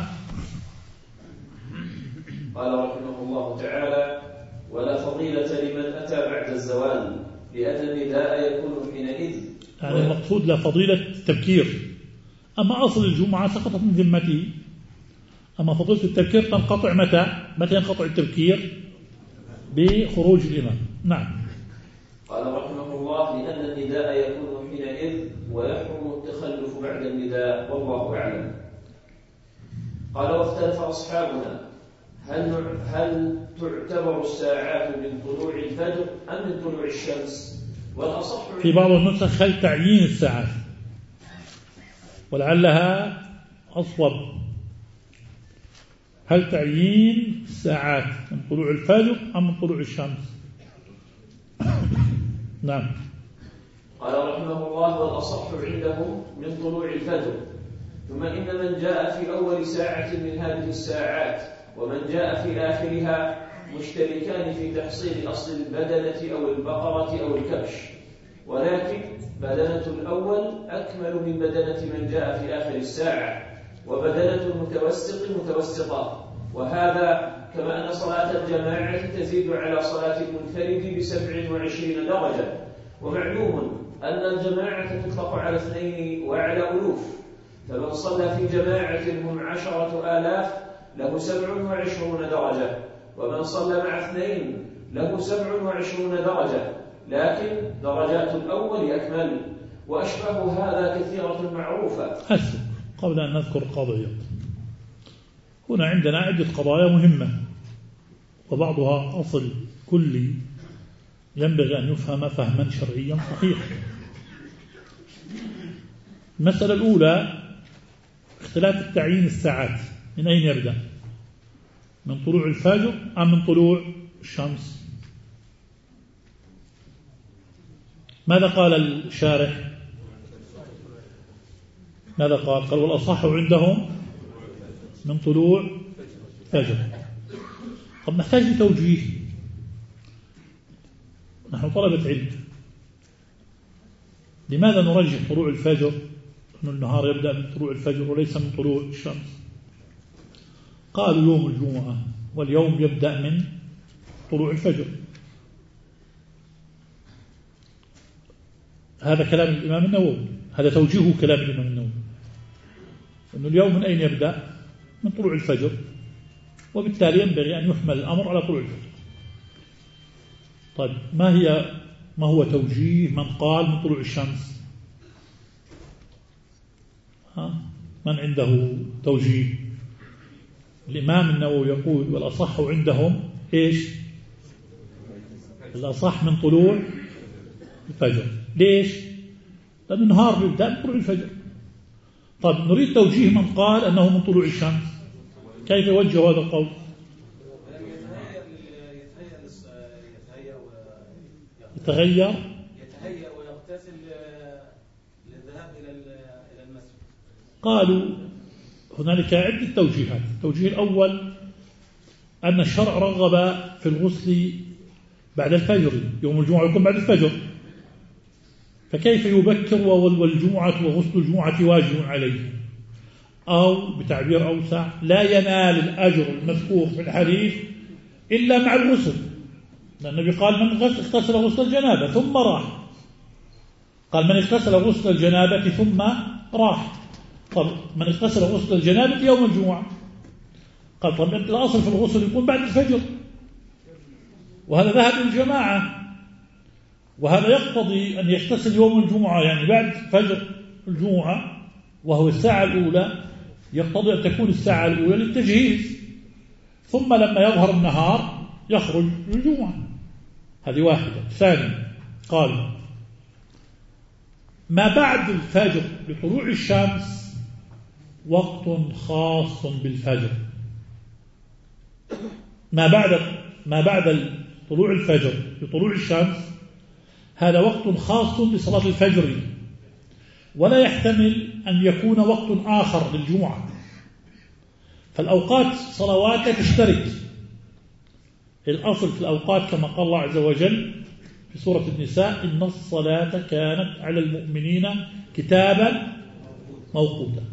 Speaker 1: قال رحمه الله تعالى: ولا فضيلة لمن أتى بعد الزوال، لأن النداء يكون حينئذ.
Speaker 2: يعني المقصود لا فضيلة التبكير، أما أصل الجمعة سقطت من ذمته. أما فضيلة التبكير تنقطع متى؟ متى ينقطع التبكير؟ بخروج الإمام. نعم.
Speaker 1: قال رحمه الله: لأن النداء يكون حينئذ ويحرم التخلف بعد النداء، والله أعلم. قال: واختلف أصحابنا هل هل تعتبر الساعات من طلوع الفجر أم من طلوع الشمس؟ والأصح
Speaker 2: في بعض النسخ هل تعيين الساعات، ولعلها أصوب. هل تعيين الساعات من طلوع الفجر أم من طلوع الشمس؟ نعم.
Speaker 1: قال رحمه الله: والأصح عندهم من طلوع الفجر، ثم إن من جاء في أول ساعة من هذه الساعات ومن جاء في آخرها مشتركان في تحصيل أصل البدنة أو البقرة أو الكبش، ولكن بدنة الأول أكمل من بدنة من جاء في آخر الساعة، وبدنة المتوسط متوسطة، وهذا كما أن صلاة الجماعة تزيد على صلاة المنفرد بسبع وعشرين درجة. ومعلوم أن الجماعة تطلق على اثنين وعلى ألوف، فمن صلى في جماعة هم عشرة آلاف له سبع وعشرون درجة، ومن صلى مع اثنين له سبع وعشرون درجة، لكن درجات الأول أكمل، وأشبه هذا كثيرة معروفة.
Speaker 2: حسن. قبل أن نذكر قضية، هنا عندنا عدة قضايا مهمة، وبعضها أصل كلي ينبغي أن يفهم فهما شرعيا صحيحا. المسألة الأولى اختلاف التعيين الساعات، من أين يبدأ؟ من طلوع الفجر أم من طلوع الشمس؟ ماذا قال الشارح؟ ماذا قال؟ قال: والأصح عندهم من طلوع الفجر. طب نحتاج لتوجيه، نحن طلبة علم، لماذا نرجح طلوع الفجر؟ أن النهار يبدأ من طلوع الفجر وليس من طلوع الشمس. قالوا: يوم الجمعة واليوم يبدأ من طلوع الفجر. هذا كلام الإمام النووي، هذا توجيه كلام الإمام النووي، أن اليوم من أين يبدأ؟ من طلوع الفجر، وبالتالي ينبغي أن يحمل الأمر على طلوع الفجر. طيب ما هي ما هو توجيه من قال من طلوع الشمس؟ ها؟ من عنده توجيه؟ الإمام النووي يقول: والأصح عندهم إيش؟ الأصح من طلوع الفجر. ليش؟ لأن النهار يبدأ من طلوع الفجر. طيب نريد توجيه من قال أنه من طلوع الشمس، كيف يوجه هذا القول؟ يتغير
Speaker 3: يتهيأ ويغتسل للذهاب إلى المسجد.
Speaker 2: قالوا هنالك عدة توجيهات. التوجيه الأول أن الشرع رغب في الغسل بعد الفجر، يوم الجمعة يكون بعد الفجر، فكيف يبكر والجمعة وغسل الجمعة واجب عليه؟ أو بتعبير أوسع: لا ينال الأجر المذكور في الحديث إلا مع الغسل، لأن النبي قال: من اغتسل غسل الجنابة ثم راح. قال: من اغتسل غسل الجنابة ثم راح. طب من اغتسل غسل الجنابة يوم الجمعة. قال: طب الأصل في الغسل يكون بعد الفجر، وهذا ذهب الجماعة. وهذا يقتضي أن يغتسل يوم الجمعة، يعني بعد فجر الجمعة وهو الساعة الأولى، يقتضي أن تكون الساعة الأولى للتجهيز، ثم لما يظهر النهار يخرج للجمعة. هذه واحدة. ثانيا قال ما بعد الفجر لطلوع الشمس وقت خاص بالفجر. ما بعد ما بعد طلوع الفجر لطلوع الشمس هذا وقت خاص بصلاة الفجر، ولا يحتمل أن يكون وقت آخر للجمعة. فالأوقات صلوات تشترك. الأصل في الأوقات كما قال الله عز وجل في سورة النساء: إن الصلاة كانت على المؤمنين كتابا موقوتا.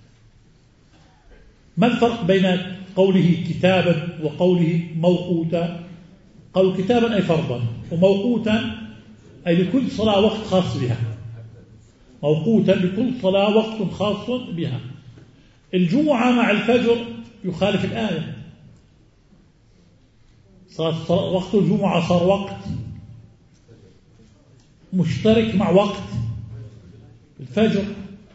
Speaker 2: ما الفرق بين قوله كتابا وقوله موقوتا؟ قالوا كتابا أي فرضا، وموقوتا أي لكل صلاة وقت خاص بها. موقوتا لكل صلاة وقت خاص بها. الجمعة مع الفجر يخالف الآية. صار وقت الجمعة صار وقت مشترك مع وقت الفجر.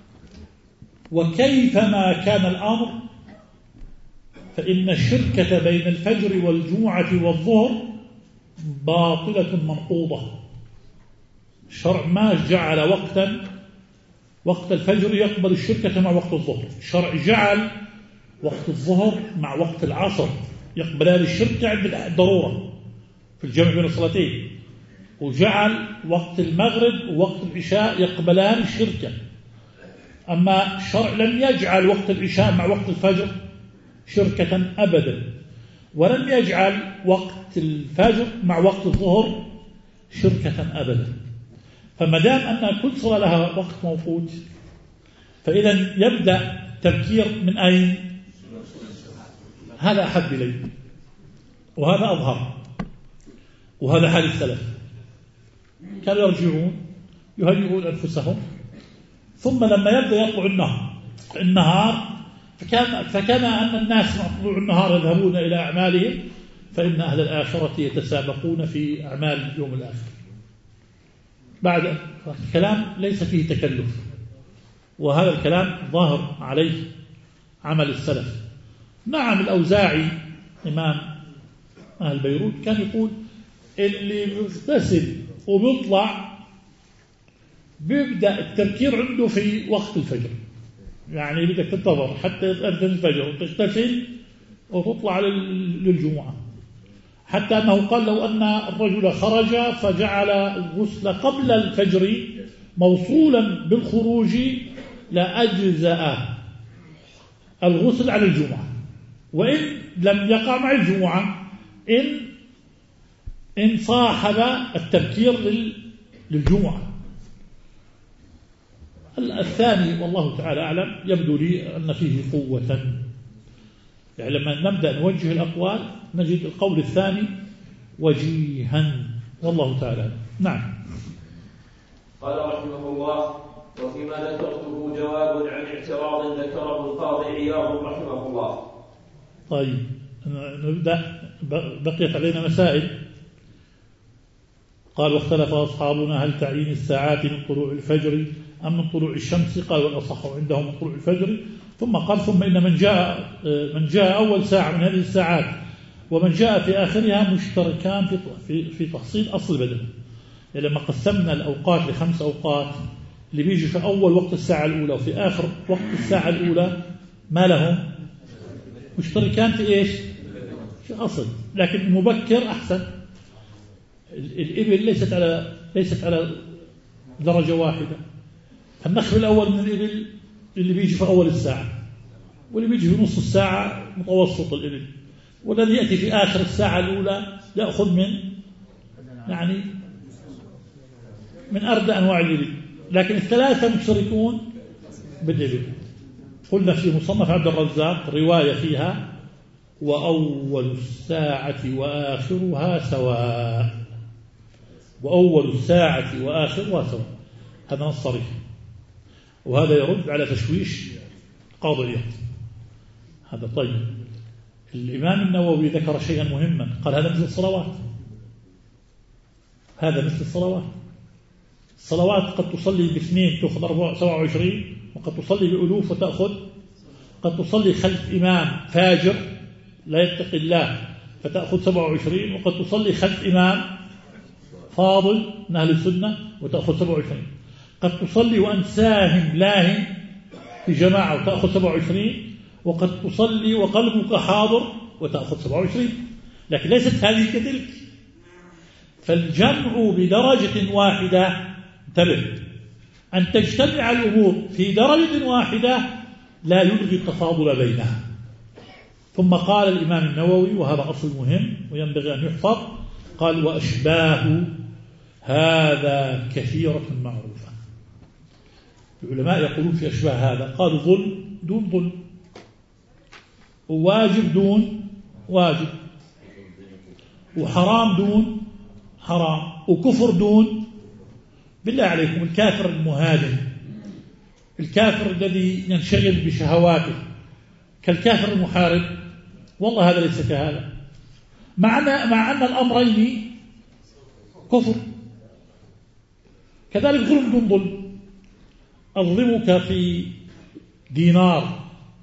Speaker 2: وكيفما كان الأمر فإن الشركة بين الفجر والجمعة والظهر باطلة منقوضة. الشرع ما جعل وقتا وقت الفجر يقبل الشركة مع وقت الظهر. الشرع جعل وقت الظهر مع وقت العصر يقبلان الشركة عند الضرورة في الجمع بين الصلاتين، وجعل وقت المغرب ووقت العشاء يقبلان الشركة. أما الشرع لم يجعل وقت العشاء مع وقت الفجر شركة أبدا، ولم يجعل وقت الفجر مع وقت الظهر شركة أبدا. فما دام أن كل صلاة لها وقت موقوت، فإذا يبدأ تبكير من أين؟ هذا أحب إلي وهذا أظهر، وهذا حال السلف. كانوا يرجعون يهيئون أنفسهم، ثم لما يبدأ يطلع النهار النهار فكان, فكان أن الناس مع طلوع النهار يذهبون إلى أعمالهم، فإن أهل الآخرة يتسابقون في أعمال اليوم الآخر. بعد الكلام ليس فيه تكلف، وهذا الكلام ظاهر عليه عمل السلف. نعم الأوزاعي إمام أهل بيروت كان يقول اللي بيغتسل وبيطلع بيبدأ التبكير عنده في وقت الفجر، يعني بدك تنتظر حتى يأذن الفجر وتغتسل وتطلع للجمعة. حتى أنه قال لو أن الرجل خرج فجعل الغسل قبل الفجر موصولا بالخروج لأجزأ الغسل على الجمعة، وإن لم يقع مع الجمعة إن إن صاحب التبكير للجمعة. الثاني والله تعالى أعلم يبدو لي أن فيه قوة، يعني لما نبدأ نوجه الأقوال نجد القول الثاني وجيها والله تعالى أعلم. نعم.
Speaker 1: قال رحمه الله: وفيما ذكرته جواب عن اعتراض ذكره القاضي عياض رحمه الله.
Speaker 2: طيب نبدأ، بقيت علينا مسائل. قال: واختلف أصحابنا هل تعيين الساعات من طلوع الفجر أم من طلوع الشمس؟ قال: والأصح عندهم من طلوع الفجر. ثم قال: ثم إن من جاء من جاء أول ساعة من هذه الساعات ومن جاء في آخرها مشتركان في في في تحصيل أصل البدن. يعني لما قسمنا الأوقات لخمس أوقات، اللي بيجي في أول وقت الساعة الأولى وفي آخر وقت الساعة الأولى ما لهم مشتركان في إيش؟ في أصل، لكن المبكر أحسن. الإبل ليست على ليست على درجة واحدة. النخل الأول من الإبل اللي بيجي في أول الساعة، واللي بيجي في نص الساعة متوسط الإبل، والذي يأتي في آخر الساعة الأولى يأخذ من يعني من أردى أنواع الإبل، لكن الثلاثة مشتركون بالإبل. قلنا في مصنف عبد الرزاق رواية فيها: وأول الساعة وآخرها سواء. وأول الساعة وآخرها سواء، هذا نص صريح، وهذا يرد على تشويش قاضي عياض. هذا طيب. الإمام النووي ذكر شيئا مهما، قال: هذا مثل الصلوات، هذا مثل الصلوات. الصلوات قد تصلي باثنين تأخذ سبعة وعشرين، وقد تصلي بألوف وتأخذ، قد تصلي خلف إمام فاجر لا يتقي الله فتأخذ سبعة وعشرين، وقد تصلي خلف إمام فاضل من أهل السنة وتأخذ سبعة وعشرين، قد تصلي وأنت ساهم لاهن في جماعة وتأخذ سبعة وعشرين، وقد تصلي وقلبك حاضر وتأخذ سبعة وعشرين. لكن ليست هذه كتلك، فالجمع بدرجة واحدة، انتبه، أن تجتمع الأمور في درجة واحدة لا يلغي التفاضل بينها. ثم قال الإمام النووي، وهذا أصل مهم وينبغي أن يحفظ، قال وأشباه هذا كثيرة معروفة. العلماء يقولون في أشباه هذا، قالوا ظلم دون ظلم، وواجب دون واجب، وحرام دون حرام، وكفر دون. بالله عليكم، الكافر المهاجم، الكافر الذي ينشغل بشهواته كالكافر المحارب، والله هذا ليس كهذا، مع مع أن الأمرين كفر. كذلك ظلم دون ظلم، أظلمك في دينار،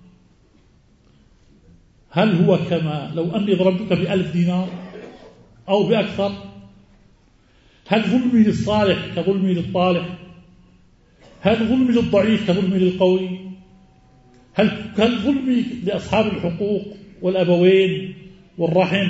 Speaker 2: هل هو كما لو أني ضربتك بألف دينار أو بأكثر؟ هل ظلمي للصالح كظلمي للطالح؟ هل ظلمي للضعيف كظلمي للقوي؟ هل هل ظلمي لأصحاب الحقوق والأبوين والرحم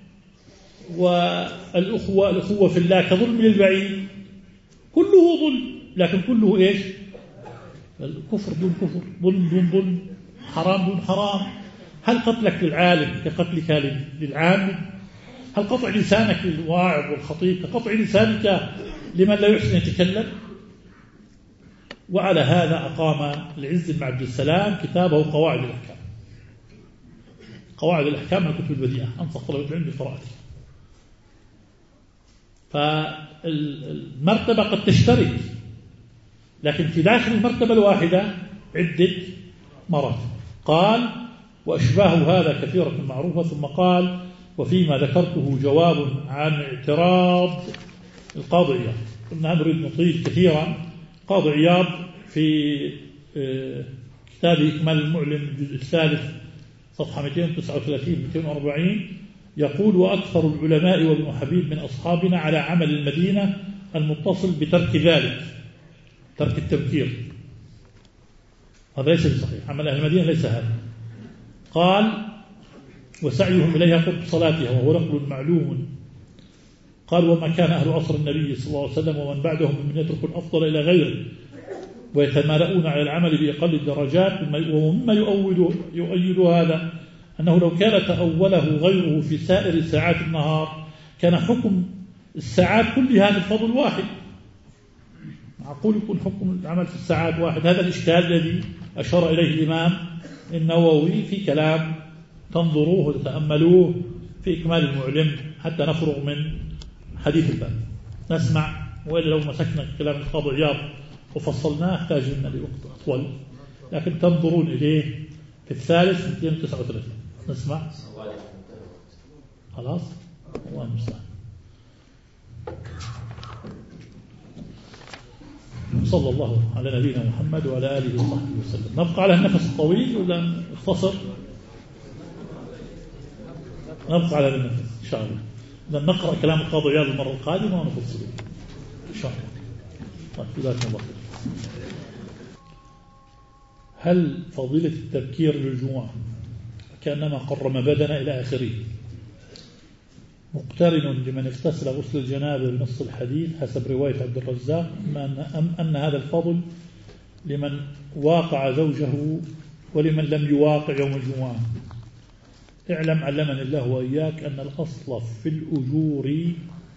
Speaker 2: والأخوة الأخوة في الله كظلمي للبعيد؟ كله ظلم، لكن كله إيش؟ الكفر دون كفر، ظلم دون ظلم، حرام دون حرام. هل قتلك للعالم كقتلك للعامل؟ هل قطع لسانك للواعظ والخطيب كقطع لسانك لمن لا يحسن يتكلم؟ وعلى هذا أقام العز بن عبد السلام كتابه قواعد الأحكام. قواعد الأحكام من الكتب البديئة، أنصح طلبة العلم بقراءتها. فالمرتبة قد تشترك، لكن في داخل المرتبة الواحدة عدة مراتب. قال وأشباه هذا كثيرة معروفة. ثم قال وفيما ذكرته جواب عن اعتراض القاضي عياض. قلنا نريد نطيل كثيرا. قاضي عياض في كتابه إكمال المعلم الجزء الثالث صفحة مئتين وتسعة وثلاثين مئتين وأربعين يقول وأكثر العلماء وابن حبيب من أصحابنا على عمل المدينة المتصل بترك ذلك، ترك التبكير. هذا ليس بصحيح، عمل أهل المدينة ليس هذا. قال وسعيهم إليها قرب صلاتها وهو نقل معلوم. قال وما كان أهل عصر النبي صلى الله عليه وسلم ومن بعدهم من يترك الأفضل إلى غيره ويتمالؤون على العمل بأقل الدرجات. ومما يؤيد, يؤيد هذا أنه لو كان تأوله غيره في سائر ساعات النهار كان حكم الساعات كلها بالفضل واحد. معقول يكون حكم العمل في الساعات واحد؟ هذا الإشكال الذي أشار إليه الإمام النووي في كلام تنظروه وتتأملوه في إكمال المعلم حتى نفرغ من حديث الباب. نسمع، وإلا لو مسكنا كلام القاضي عياض وفصلناه احتاج لنا لوقت أطول، لكن تنظرون إليه في الثالث مئتين وتسعة وثلاثين. نسمع خلاص. الله المستعان. صلى الله على نبينا محمد وعلى آله وصحبه وسلم. نبقى على النفس الطويل ولا نختصر؟ نبقى على النفس إن شاء الله. لن نقرأ كلام القاضي عياض المرة القادمة ونفصله إن شاء الله. طيب جزاكم الله خير. هل فضيلة التبكير للجمعة كأنما قرم بدنا إلى آخره مقترن لمن اغتسل غسل الجنابة بنص الحديث حسب رواية عبد الرزاق، أم أن هذا الفضل لمن واقع زوجه ولمن لم يواقع يوم الجمعة؟ اعلم علمني الله وإياك أن الأصل في الأجور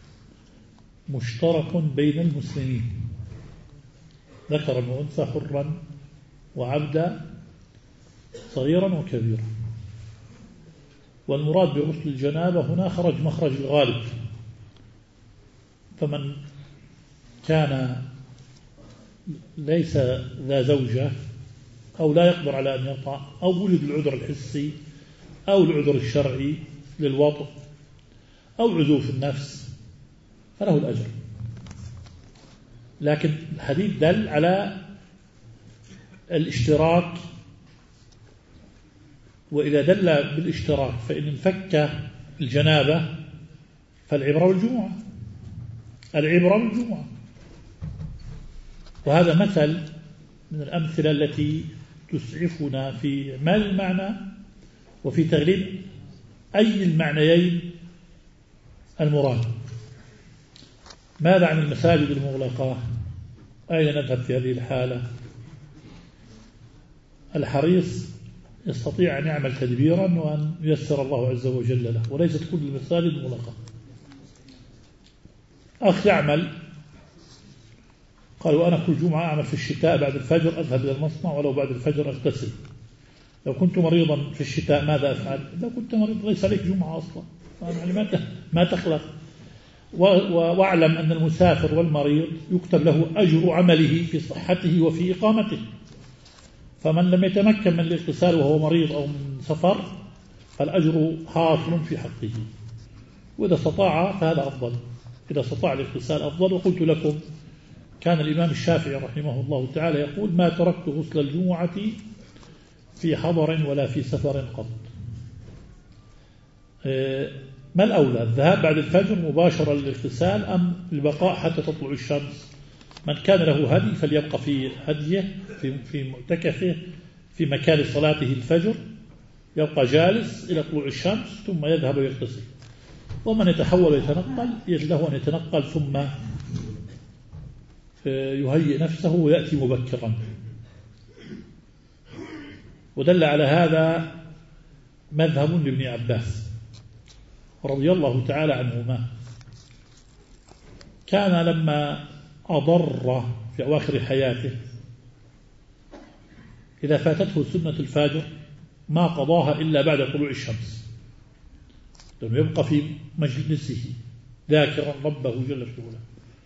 Speaker 2: مشترك بين المسلمين، ذكرا وأنثى، حرا وعبدا، صغيرا وكبيرا. والمراد بغسل الجنابة هنا خرج مخرج الغالب، فمن كان ليس ذا زوجة أو لا يقدر على أن يطأ أو ولد العذر الحسي أو العذر الشرعي للوطء أو عزوف النفس فله الأجر. لكن الحديث دل على الاشتراك، وإذا دل بالاشتراك فإن انفك الجنابة فالعبرة والجمعة، العبرة والجمعة. وهذا مثل من الأمثلة التي تسعفنا في ما المعنى وفي تغليب أي المعنيين المراد. ماذا عن المساجد المغلقة؟ أين نذهب في هذه الحالة؟ الحريص يستطيع أن يعمل تدبيرا وأن ييسر الله عز وجل له، وليست كل المساجد مغلقة. أخ يعمل قال وأنا كل جمعة أعمل في الشتاء بعد الفجر أذهب إلى المصنع ولو بعد الفجر أغتسل. لو كنت مريضا في الشتاء ماذا أفعل؟ لو كنت مريض ليس عليك جمعة أصلا، يعني ما تخلق. واعلم أن المسافر والمريض يكتب له أجر عمله في صحته وفي إقامته، فمن لم يتمكن من الاغتسال وهو مريض أو من سفر فالأجر حاصل في حقه، وإذا استطاع فهذا أفضل، إذا استطاع الاغتسال أفضل. وقلت لكم كان الإمام الشافعي رحمه الله تعالى يقول ما تركت غسل الجمعة في حضر ولا في سفر قط. ما الأولى، الذهاب بعد الفجر مباشرة للاغتسال أم البقاء حتى تطلع الشمس؟ من كان له هدي فليبقى في هديه في في معتكفه في مكان صلاته الفجر، يبقى جالس إلى طلوع الشمس ثم يذهب ويغتسل. ومن يتحول ويتنقل له أن يتنقل ثم يهيئ نفسه ويأتي مبكرا. ودل على هذا مذهب لابن عباس رضي الله تعالى عنهما، كان لما أضر في أواخر حياته إذا فاتته سنة الفجر ما قضاها إلا بعد طلوع الشمس، لأنه يبقى في مجلسه ذاكرا ربه جل في علاه.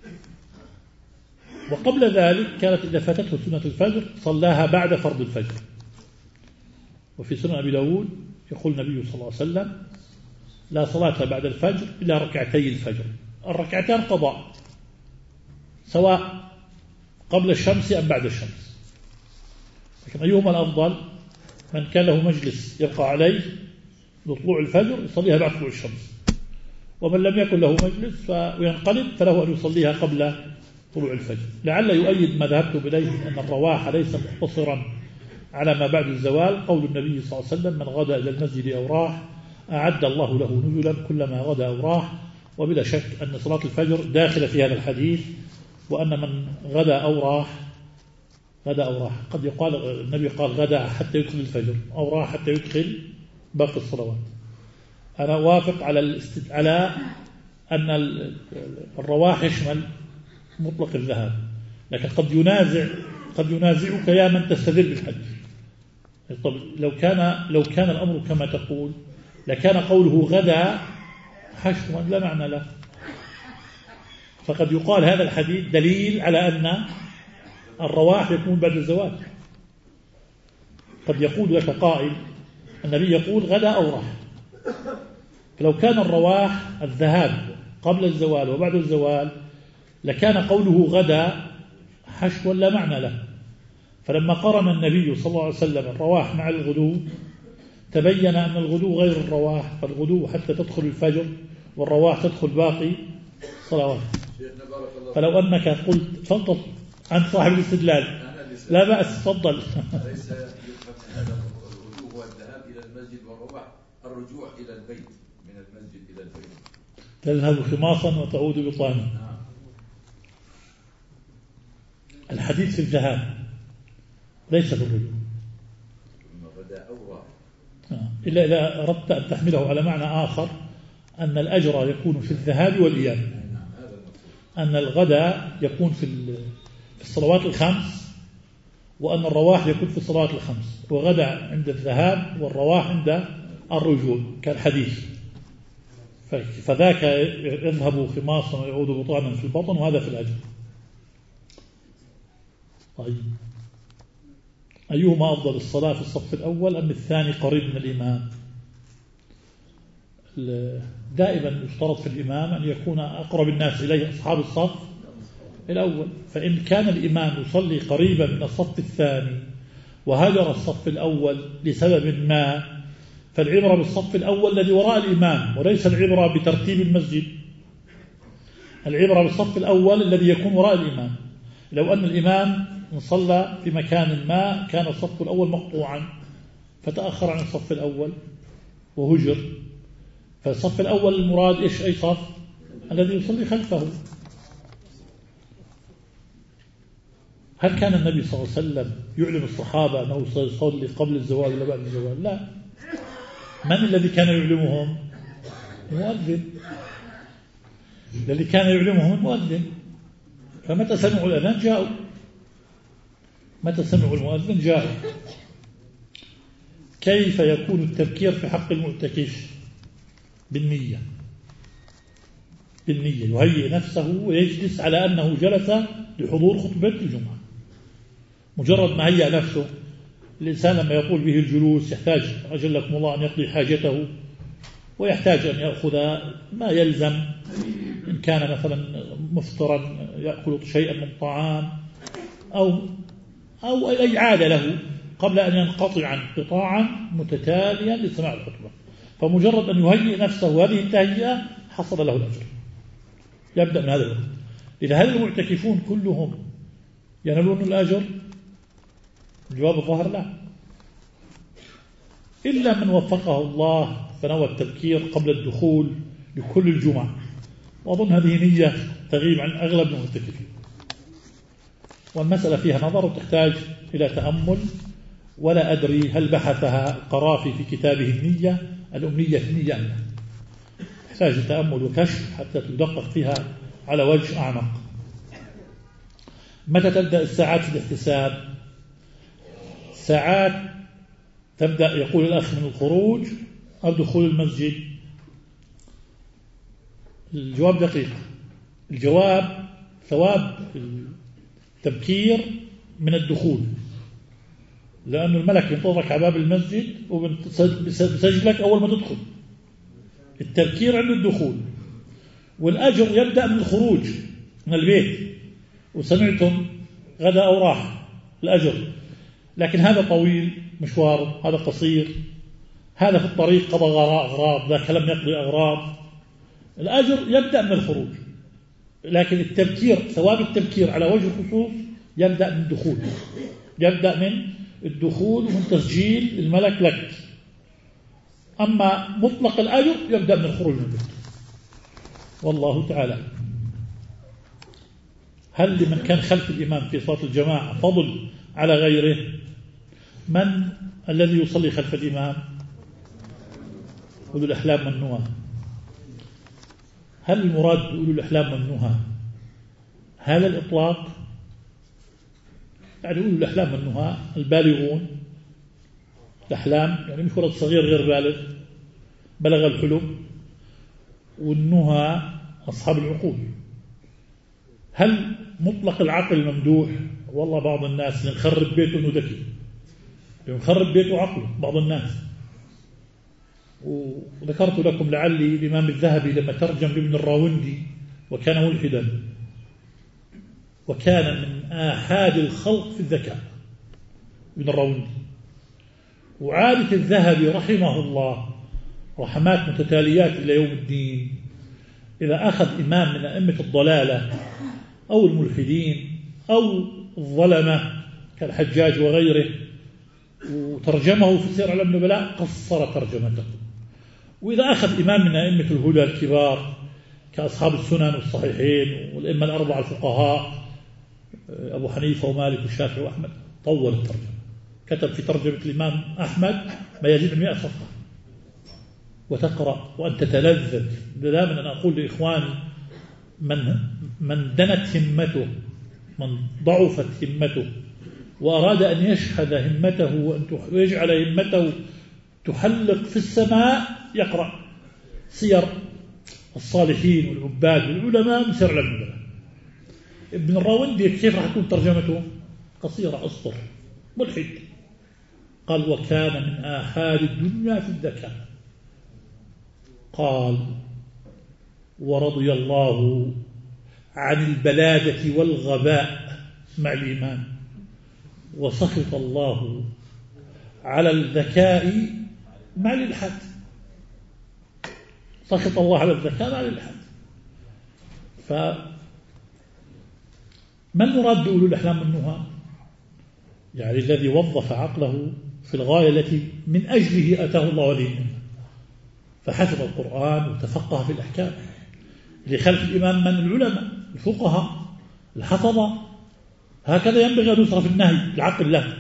Speaker 2: وقبل ذلك كانت إذا فاتته سنة الفجر صلاها بعد فرض الفجر. وفي سنن أبي داود يقول النبي صلى الله عليه وسلم لا صلاة بعد الفجر إلا ركعتي الفجر، الركعتان قضاء سواء قبل الشمس أم بعد الشمس. لكن أيهما الأفضل؟ من كان له مجلس يبقى عليه لطلوع الفجر يصليها بعد طلوع الشمس، ومن لم يكن له مجلس وينقلب فله أن يصليها قبل طلوع الفجر. لعل يؤيد ما ذهبت إليه أن الرواح ليس مقتصرا على ما بعد الزوال، قول النبي صلى الله عليه وسلم من غدا إلى المسجد أو راح أعد الله له نزلا كلما غدا أو راح. وبلا شك أن صلاة الفجر داخلة في هذا الحديث، وأن من غدا أو راح غدا أو راح قد يقال النبي قال غدا حتى يدخل الفجر أو راح حتى يدخل باقي الصلوات. أنا وافق على الاست... على أن الرواح يشمل مطلق الذهاب، لكن قد ينازع قد ينازعك يا من تستدل بالحديث. طب لو كان لو كان الأمر كما تقول لكان قوله غدا حشوا لا معنى له، فقد يقال هذا الحديث دليل على أن الرواح يكون بعد الزواج. قد يقول لك قائل النبي يقول غدا أو راح، فلو كان الرواح الذهاب قبل الزوال وبعد الزوال لكان قوله غدا حشوا لا معنى له. فلما قرن النبي صلى الله عليه وسلم الرواح مع الغدو تبين أن الغدو غير الرواح، فالغدو حتى تدخل الفجر والرواح تدخل باقي صلوات. فلو أنك قلت تفضل عن صاحب الاستدلال لا بأس تفضل.
Speaker 4: ليس يفهم هذا الغدو هو الذهاب إلى المسجد والرواح الرجوع إلى البيت من المسجد إلى البيت.
Speaker 2: تذهب خماصا وتعود بطانا. الحديث في الذهاب ليس في الرجوع إلا إذا أردت أن تحمله على معنى آخر أن الأجر يكون في الذهاب والإياب، أن الغداء يكون في الصلوات الخمس وأن الرواح يكون في الصلوات الخمس، وغدا عند الذهاب والرواح عند الرجوع كالحديث. فذاك يذهب خماصا ويعود بطانا في البطن، وهذا في الأجر. طيب أيهما أفضل، الصلاة في الصف الأول أم الثاني قريب من الإمام؟ دائما يشترط في الإمام أن يكون أقرب الناس إليه أصحاب الصف الأول. فإن كان الإمام يصلي قريبا من الصف الثاني وهجر الصف الأول لسبب ما، فالعبرة بالصف الأول الذي وراء الإمام، وليس العبرة بترتيب المسجد. العبرة بالصف الأول الذي يكون وراء الإمام. لو أن الإمام صلى في مكان ما كان الصف الأول مقطوعا فتأخر عن الصف الأول وهجر، فالصف الأول المراد إيش؟ أي صف؟ الذي يصلي خلفه. هل كان النبي صلى الله عليه وسلم يعلم الصحابة أنه سيصلي قبل الزوال ولا بعد الزوال؟ لا. من الذي كان يعلمهم؟ المؤذن. الذي كان يعلمهم المؤذن. فمتى سمعوا الأذان جاءوا، متى سمعوا المؤذن جاءوا. كيف يكون التبكير في حق المعتكف؟ بالنية. بالنية يهيئ نفسه ويجلس على أنه جلس لحضور خطبة الجمعة. مجرد ما هيأ نفسه، الإنسان لما يقول به الجلوس يحتاج أجلكم الله أن يقضي حاجته، ويحتاج أن يأخذ ما يلزم، إن كان مثلا مفطرا يأكل شيئا من طعام أو أو أي عادة له قبل أن ينقطع انقطاعا متتاليا لسماع الخطبة. فمجرد أن يهيئ نفسه هذه التهيئة حصل له الأجر. يبدأ من هذا الوقت. إذا هل المعتكفون كلهم ينالون الأجر؟ الجواب الظاهر لا، إلا من وفقه الله فنوى التبكير قبل الدخول لكل الجمعة، وأظن هذه نية تغيب عن أغلب المعتكفين. والمسألة فيها نظر وتحتاج إلى تأمل، ولا أدري هل بحثها القرافي في كتابه النية الأمنية في النية أم لا. تحتاج تأمل وكشف حتى تدقق فيها على وجه أعمق. متى تبدأ الساعات في الاحتساب؟ ساعات تبدأ يقول الأخ من الخروج أو دخول المسجد. الجواب دقيق. الجواب ثواب التبكير من الدخول، لأن الملك ينتظرك على باب المسجد وبسجلك أول ما تدخل. التبكير عند الدخول، والأجر يبدأ من الخروج من البيت. وسمعتم غدا أو راح الأجر، لكن هذا طويل مشوار، هذا قصير، هذا في الطريق قضى أغراض، ذاك لم يقضي أغراض. الأجر يبدأ من الخروج، لكن التبكير ثواب التبكير على وجه الخصوص يبدأ من الدخول، يبدأ من الدخول ومن تسجيل الملك لك. أما مطلق الأجر يبدأ من الخروج من البيت. والله تعالى. هل لمن كان خلف الإمام في صلاة الجماعة فضل على غيره؟ من الذي يصلي خلف الإمام؟ أولو الأحلام والنهى. هل المراد أولو الأحلام والنهى هذا الإطلاق؟ يعني أولو الأحلام والنهى البالغون. الأحلام يعني مش ولد صغير غير بالغ بلغ الحلم، والنهى أصحاب العقول. هل مطلق العقل ممدوح؟ والله بعض الناس يخرب بيته انه ذكي، يخرب بيته عقله بعض الناس. وذكرت لكم لعلي الإمام الذهبي لما ترجم ابن الراوندي وكان ملحدا، وكان من آحاد الخلق في الذكاء ابن الراوندي. وعادة الذهبي رحمه الله رحمات متتاليات إلى يوم الدين، إذا أخذ إمام من أئمة الضلالة أو الملحدين أو الظلمة كالحجاج وغيره وترجمه في سير علم النبلاء قصر ترجمته. وإذا أخذ إمام من أئمة الهدى الكبار كأصحاب السنن والصحيحين والأئمة الأربعة الفقهاء أبو حنيفة ومالك والشافعي وأحمد طول الترجمة، كتب في ترجمة الإمام أحمد ما يزيد عن مئة صفحة، وتقرأ وأنت تتلذذ. دائما أنا أقول لإخواني من من دنت همته، من ضعفت همته وأراد أن يشهد همته وأن يجعل همته تحلق في السماء، يقرأ سير الصالحين والعباد والعلماء من سير علم النبلاء. ابن الراوندي كيف راح تكون ترجمته؟ قصيرة أسطر ملحد. قال وكان من آحاد الدنيا في الذكاء. قال ورضي الله عن البلادة والغباء مع الإيمان، وسخط الله على الذكاء مع الإلحاد. سخط الله على الذكاء مع الإلحاد. فما المراد بأولو الأحلام والنهى؟ يعني الذي وظف عقله في الغاية التي من أجله أتاه الله دينه، فحفظ القرآن وتفقه في الأحكام. لخلف الإمام من العلماء الفقهاء الحفظة، هكذا ينبغي أن يصرف النهي العقل له.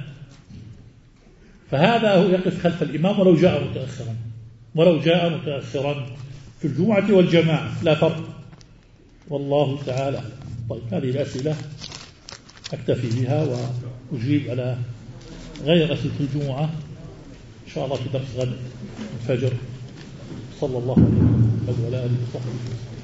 Speaker 2: فهذا هو يقف خلف الإمام ولو جاء متأخرا، ولو جاء متأخرا في الجمعة والجماعة لا فرق، والله تعالى. طيب هذه الأسئلة أكتفي بها وأجيب على غير أسئلة الجمعة إن شاء الله في درس غد الفجر. صلى الله عليه وسلم وعلى آله وصحبه.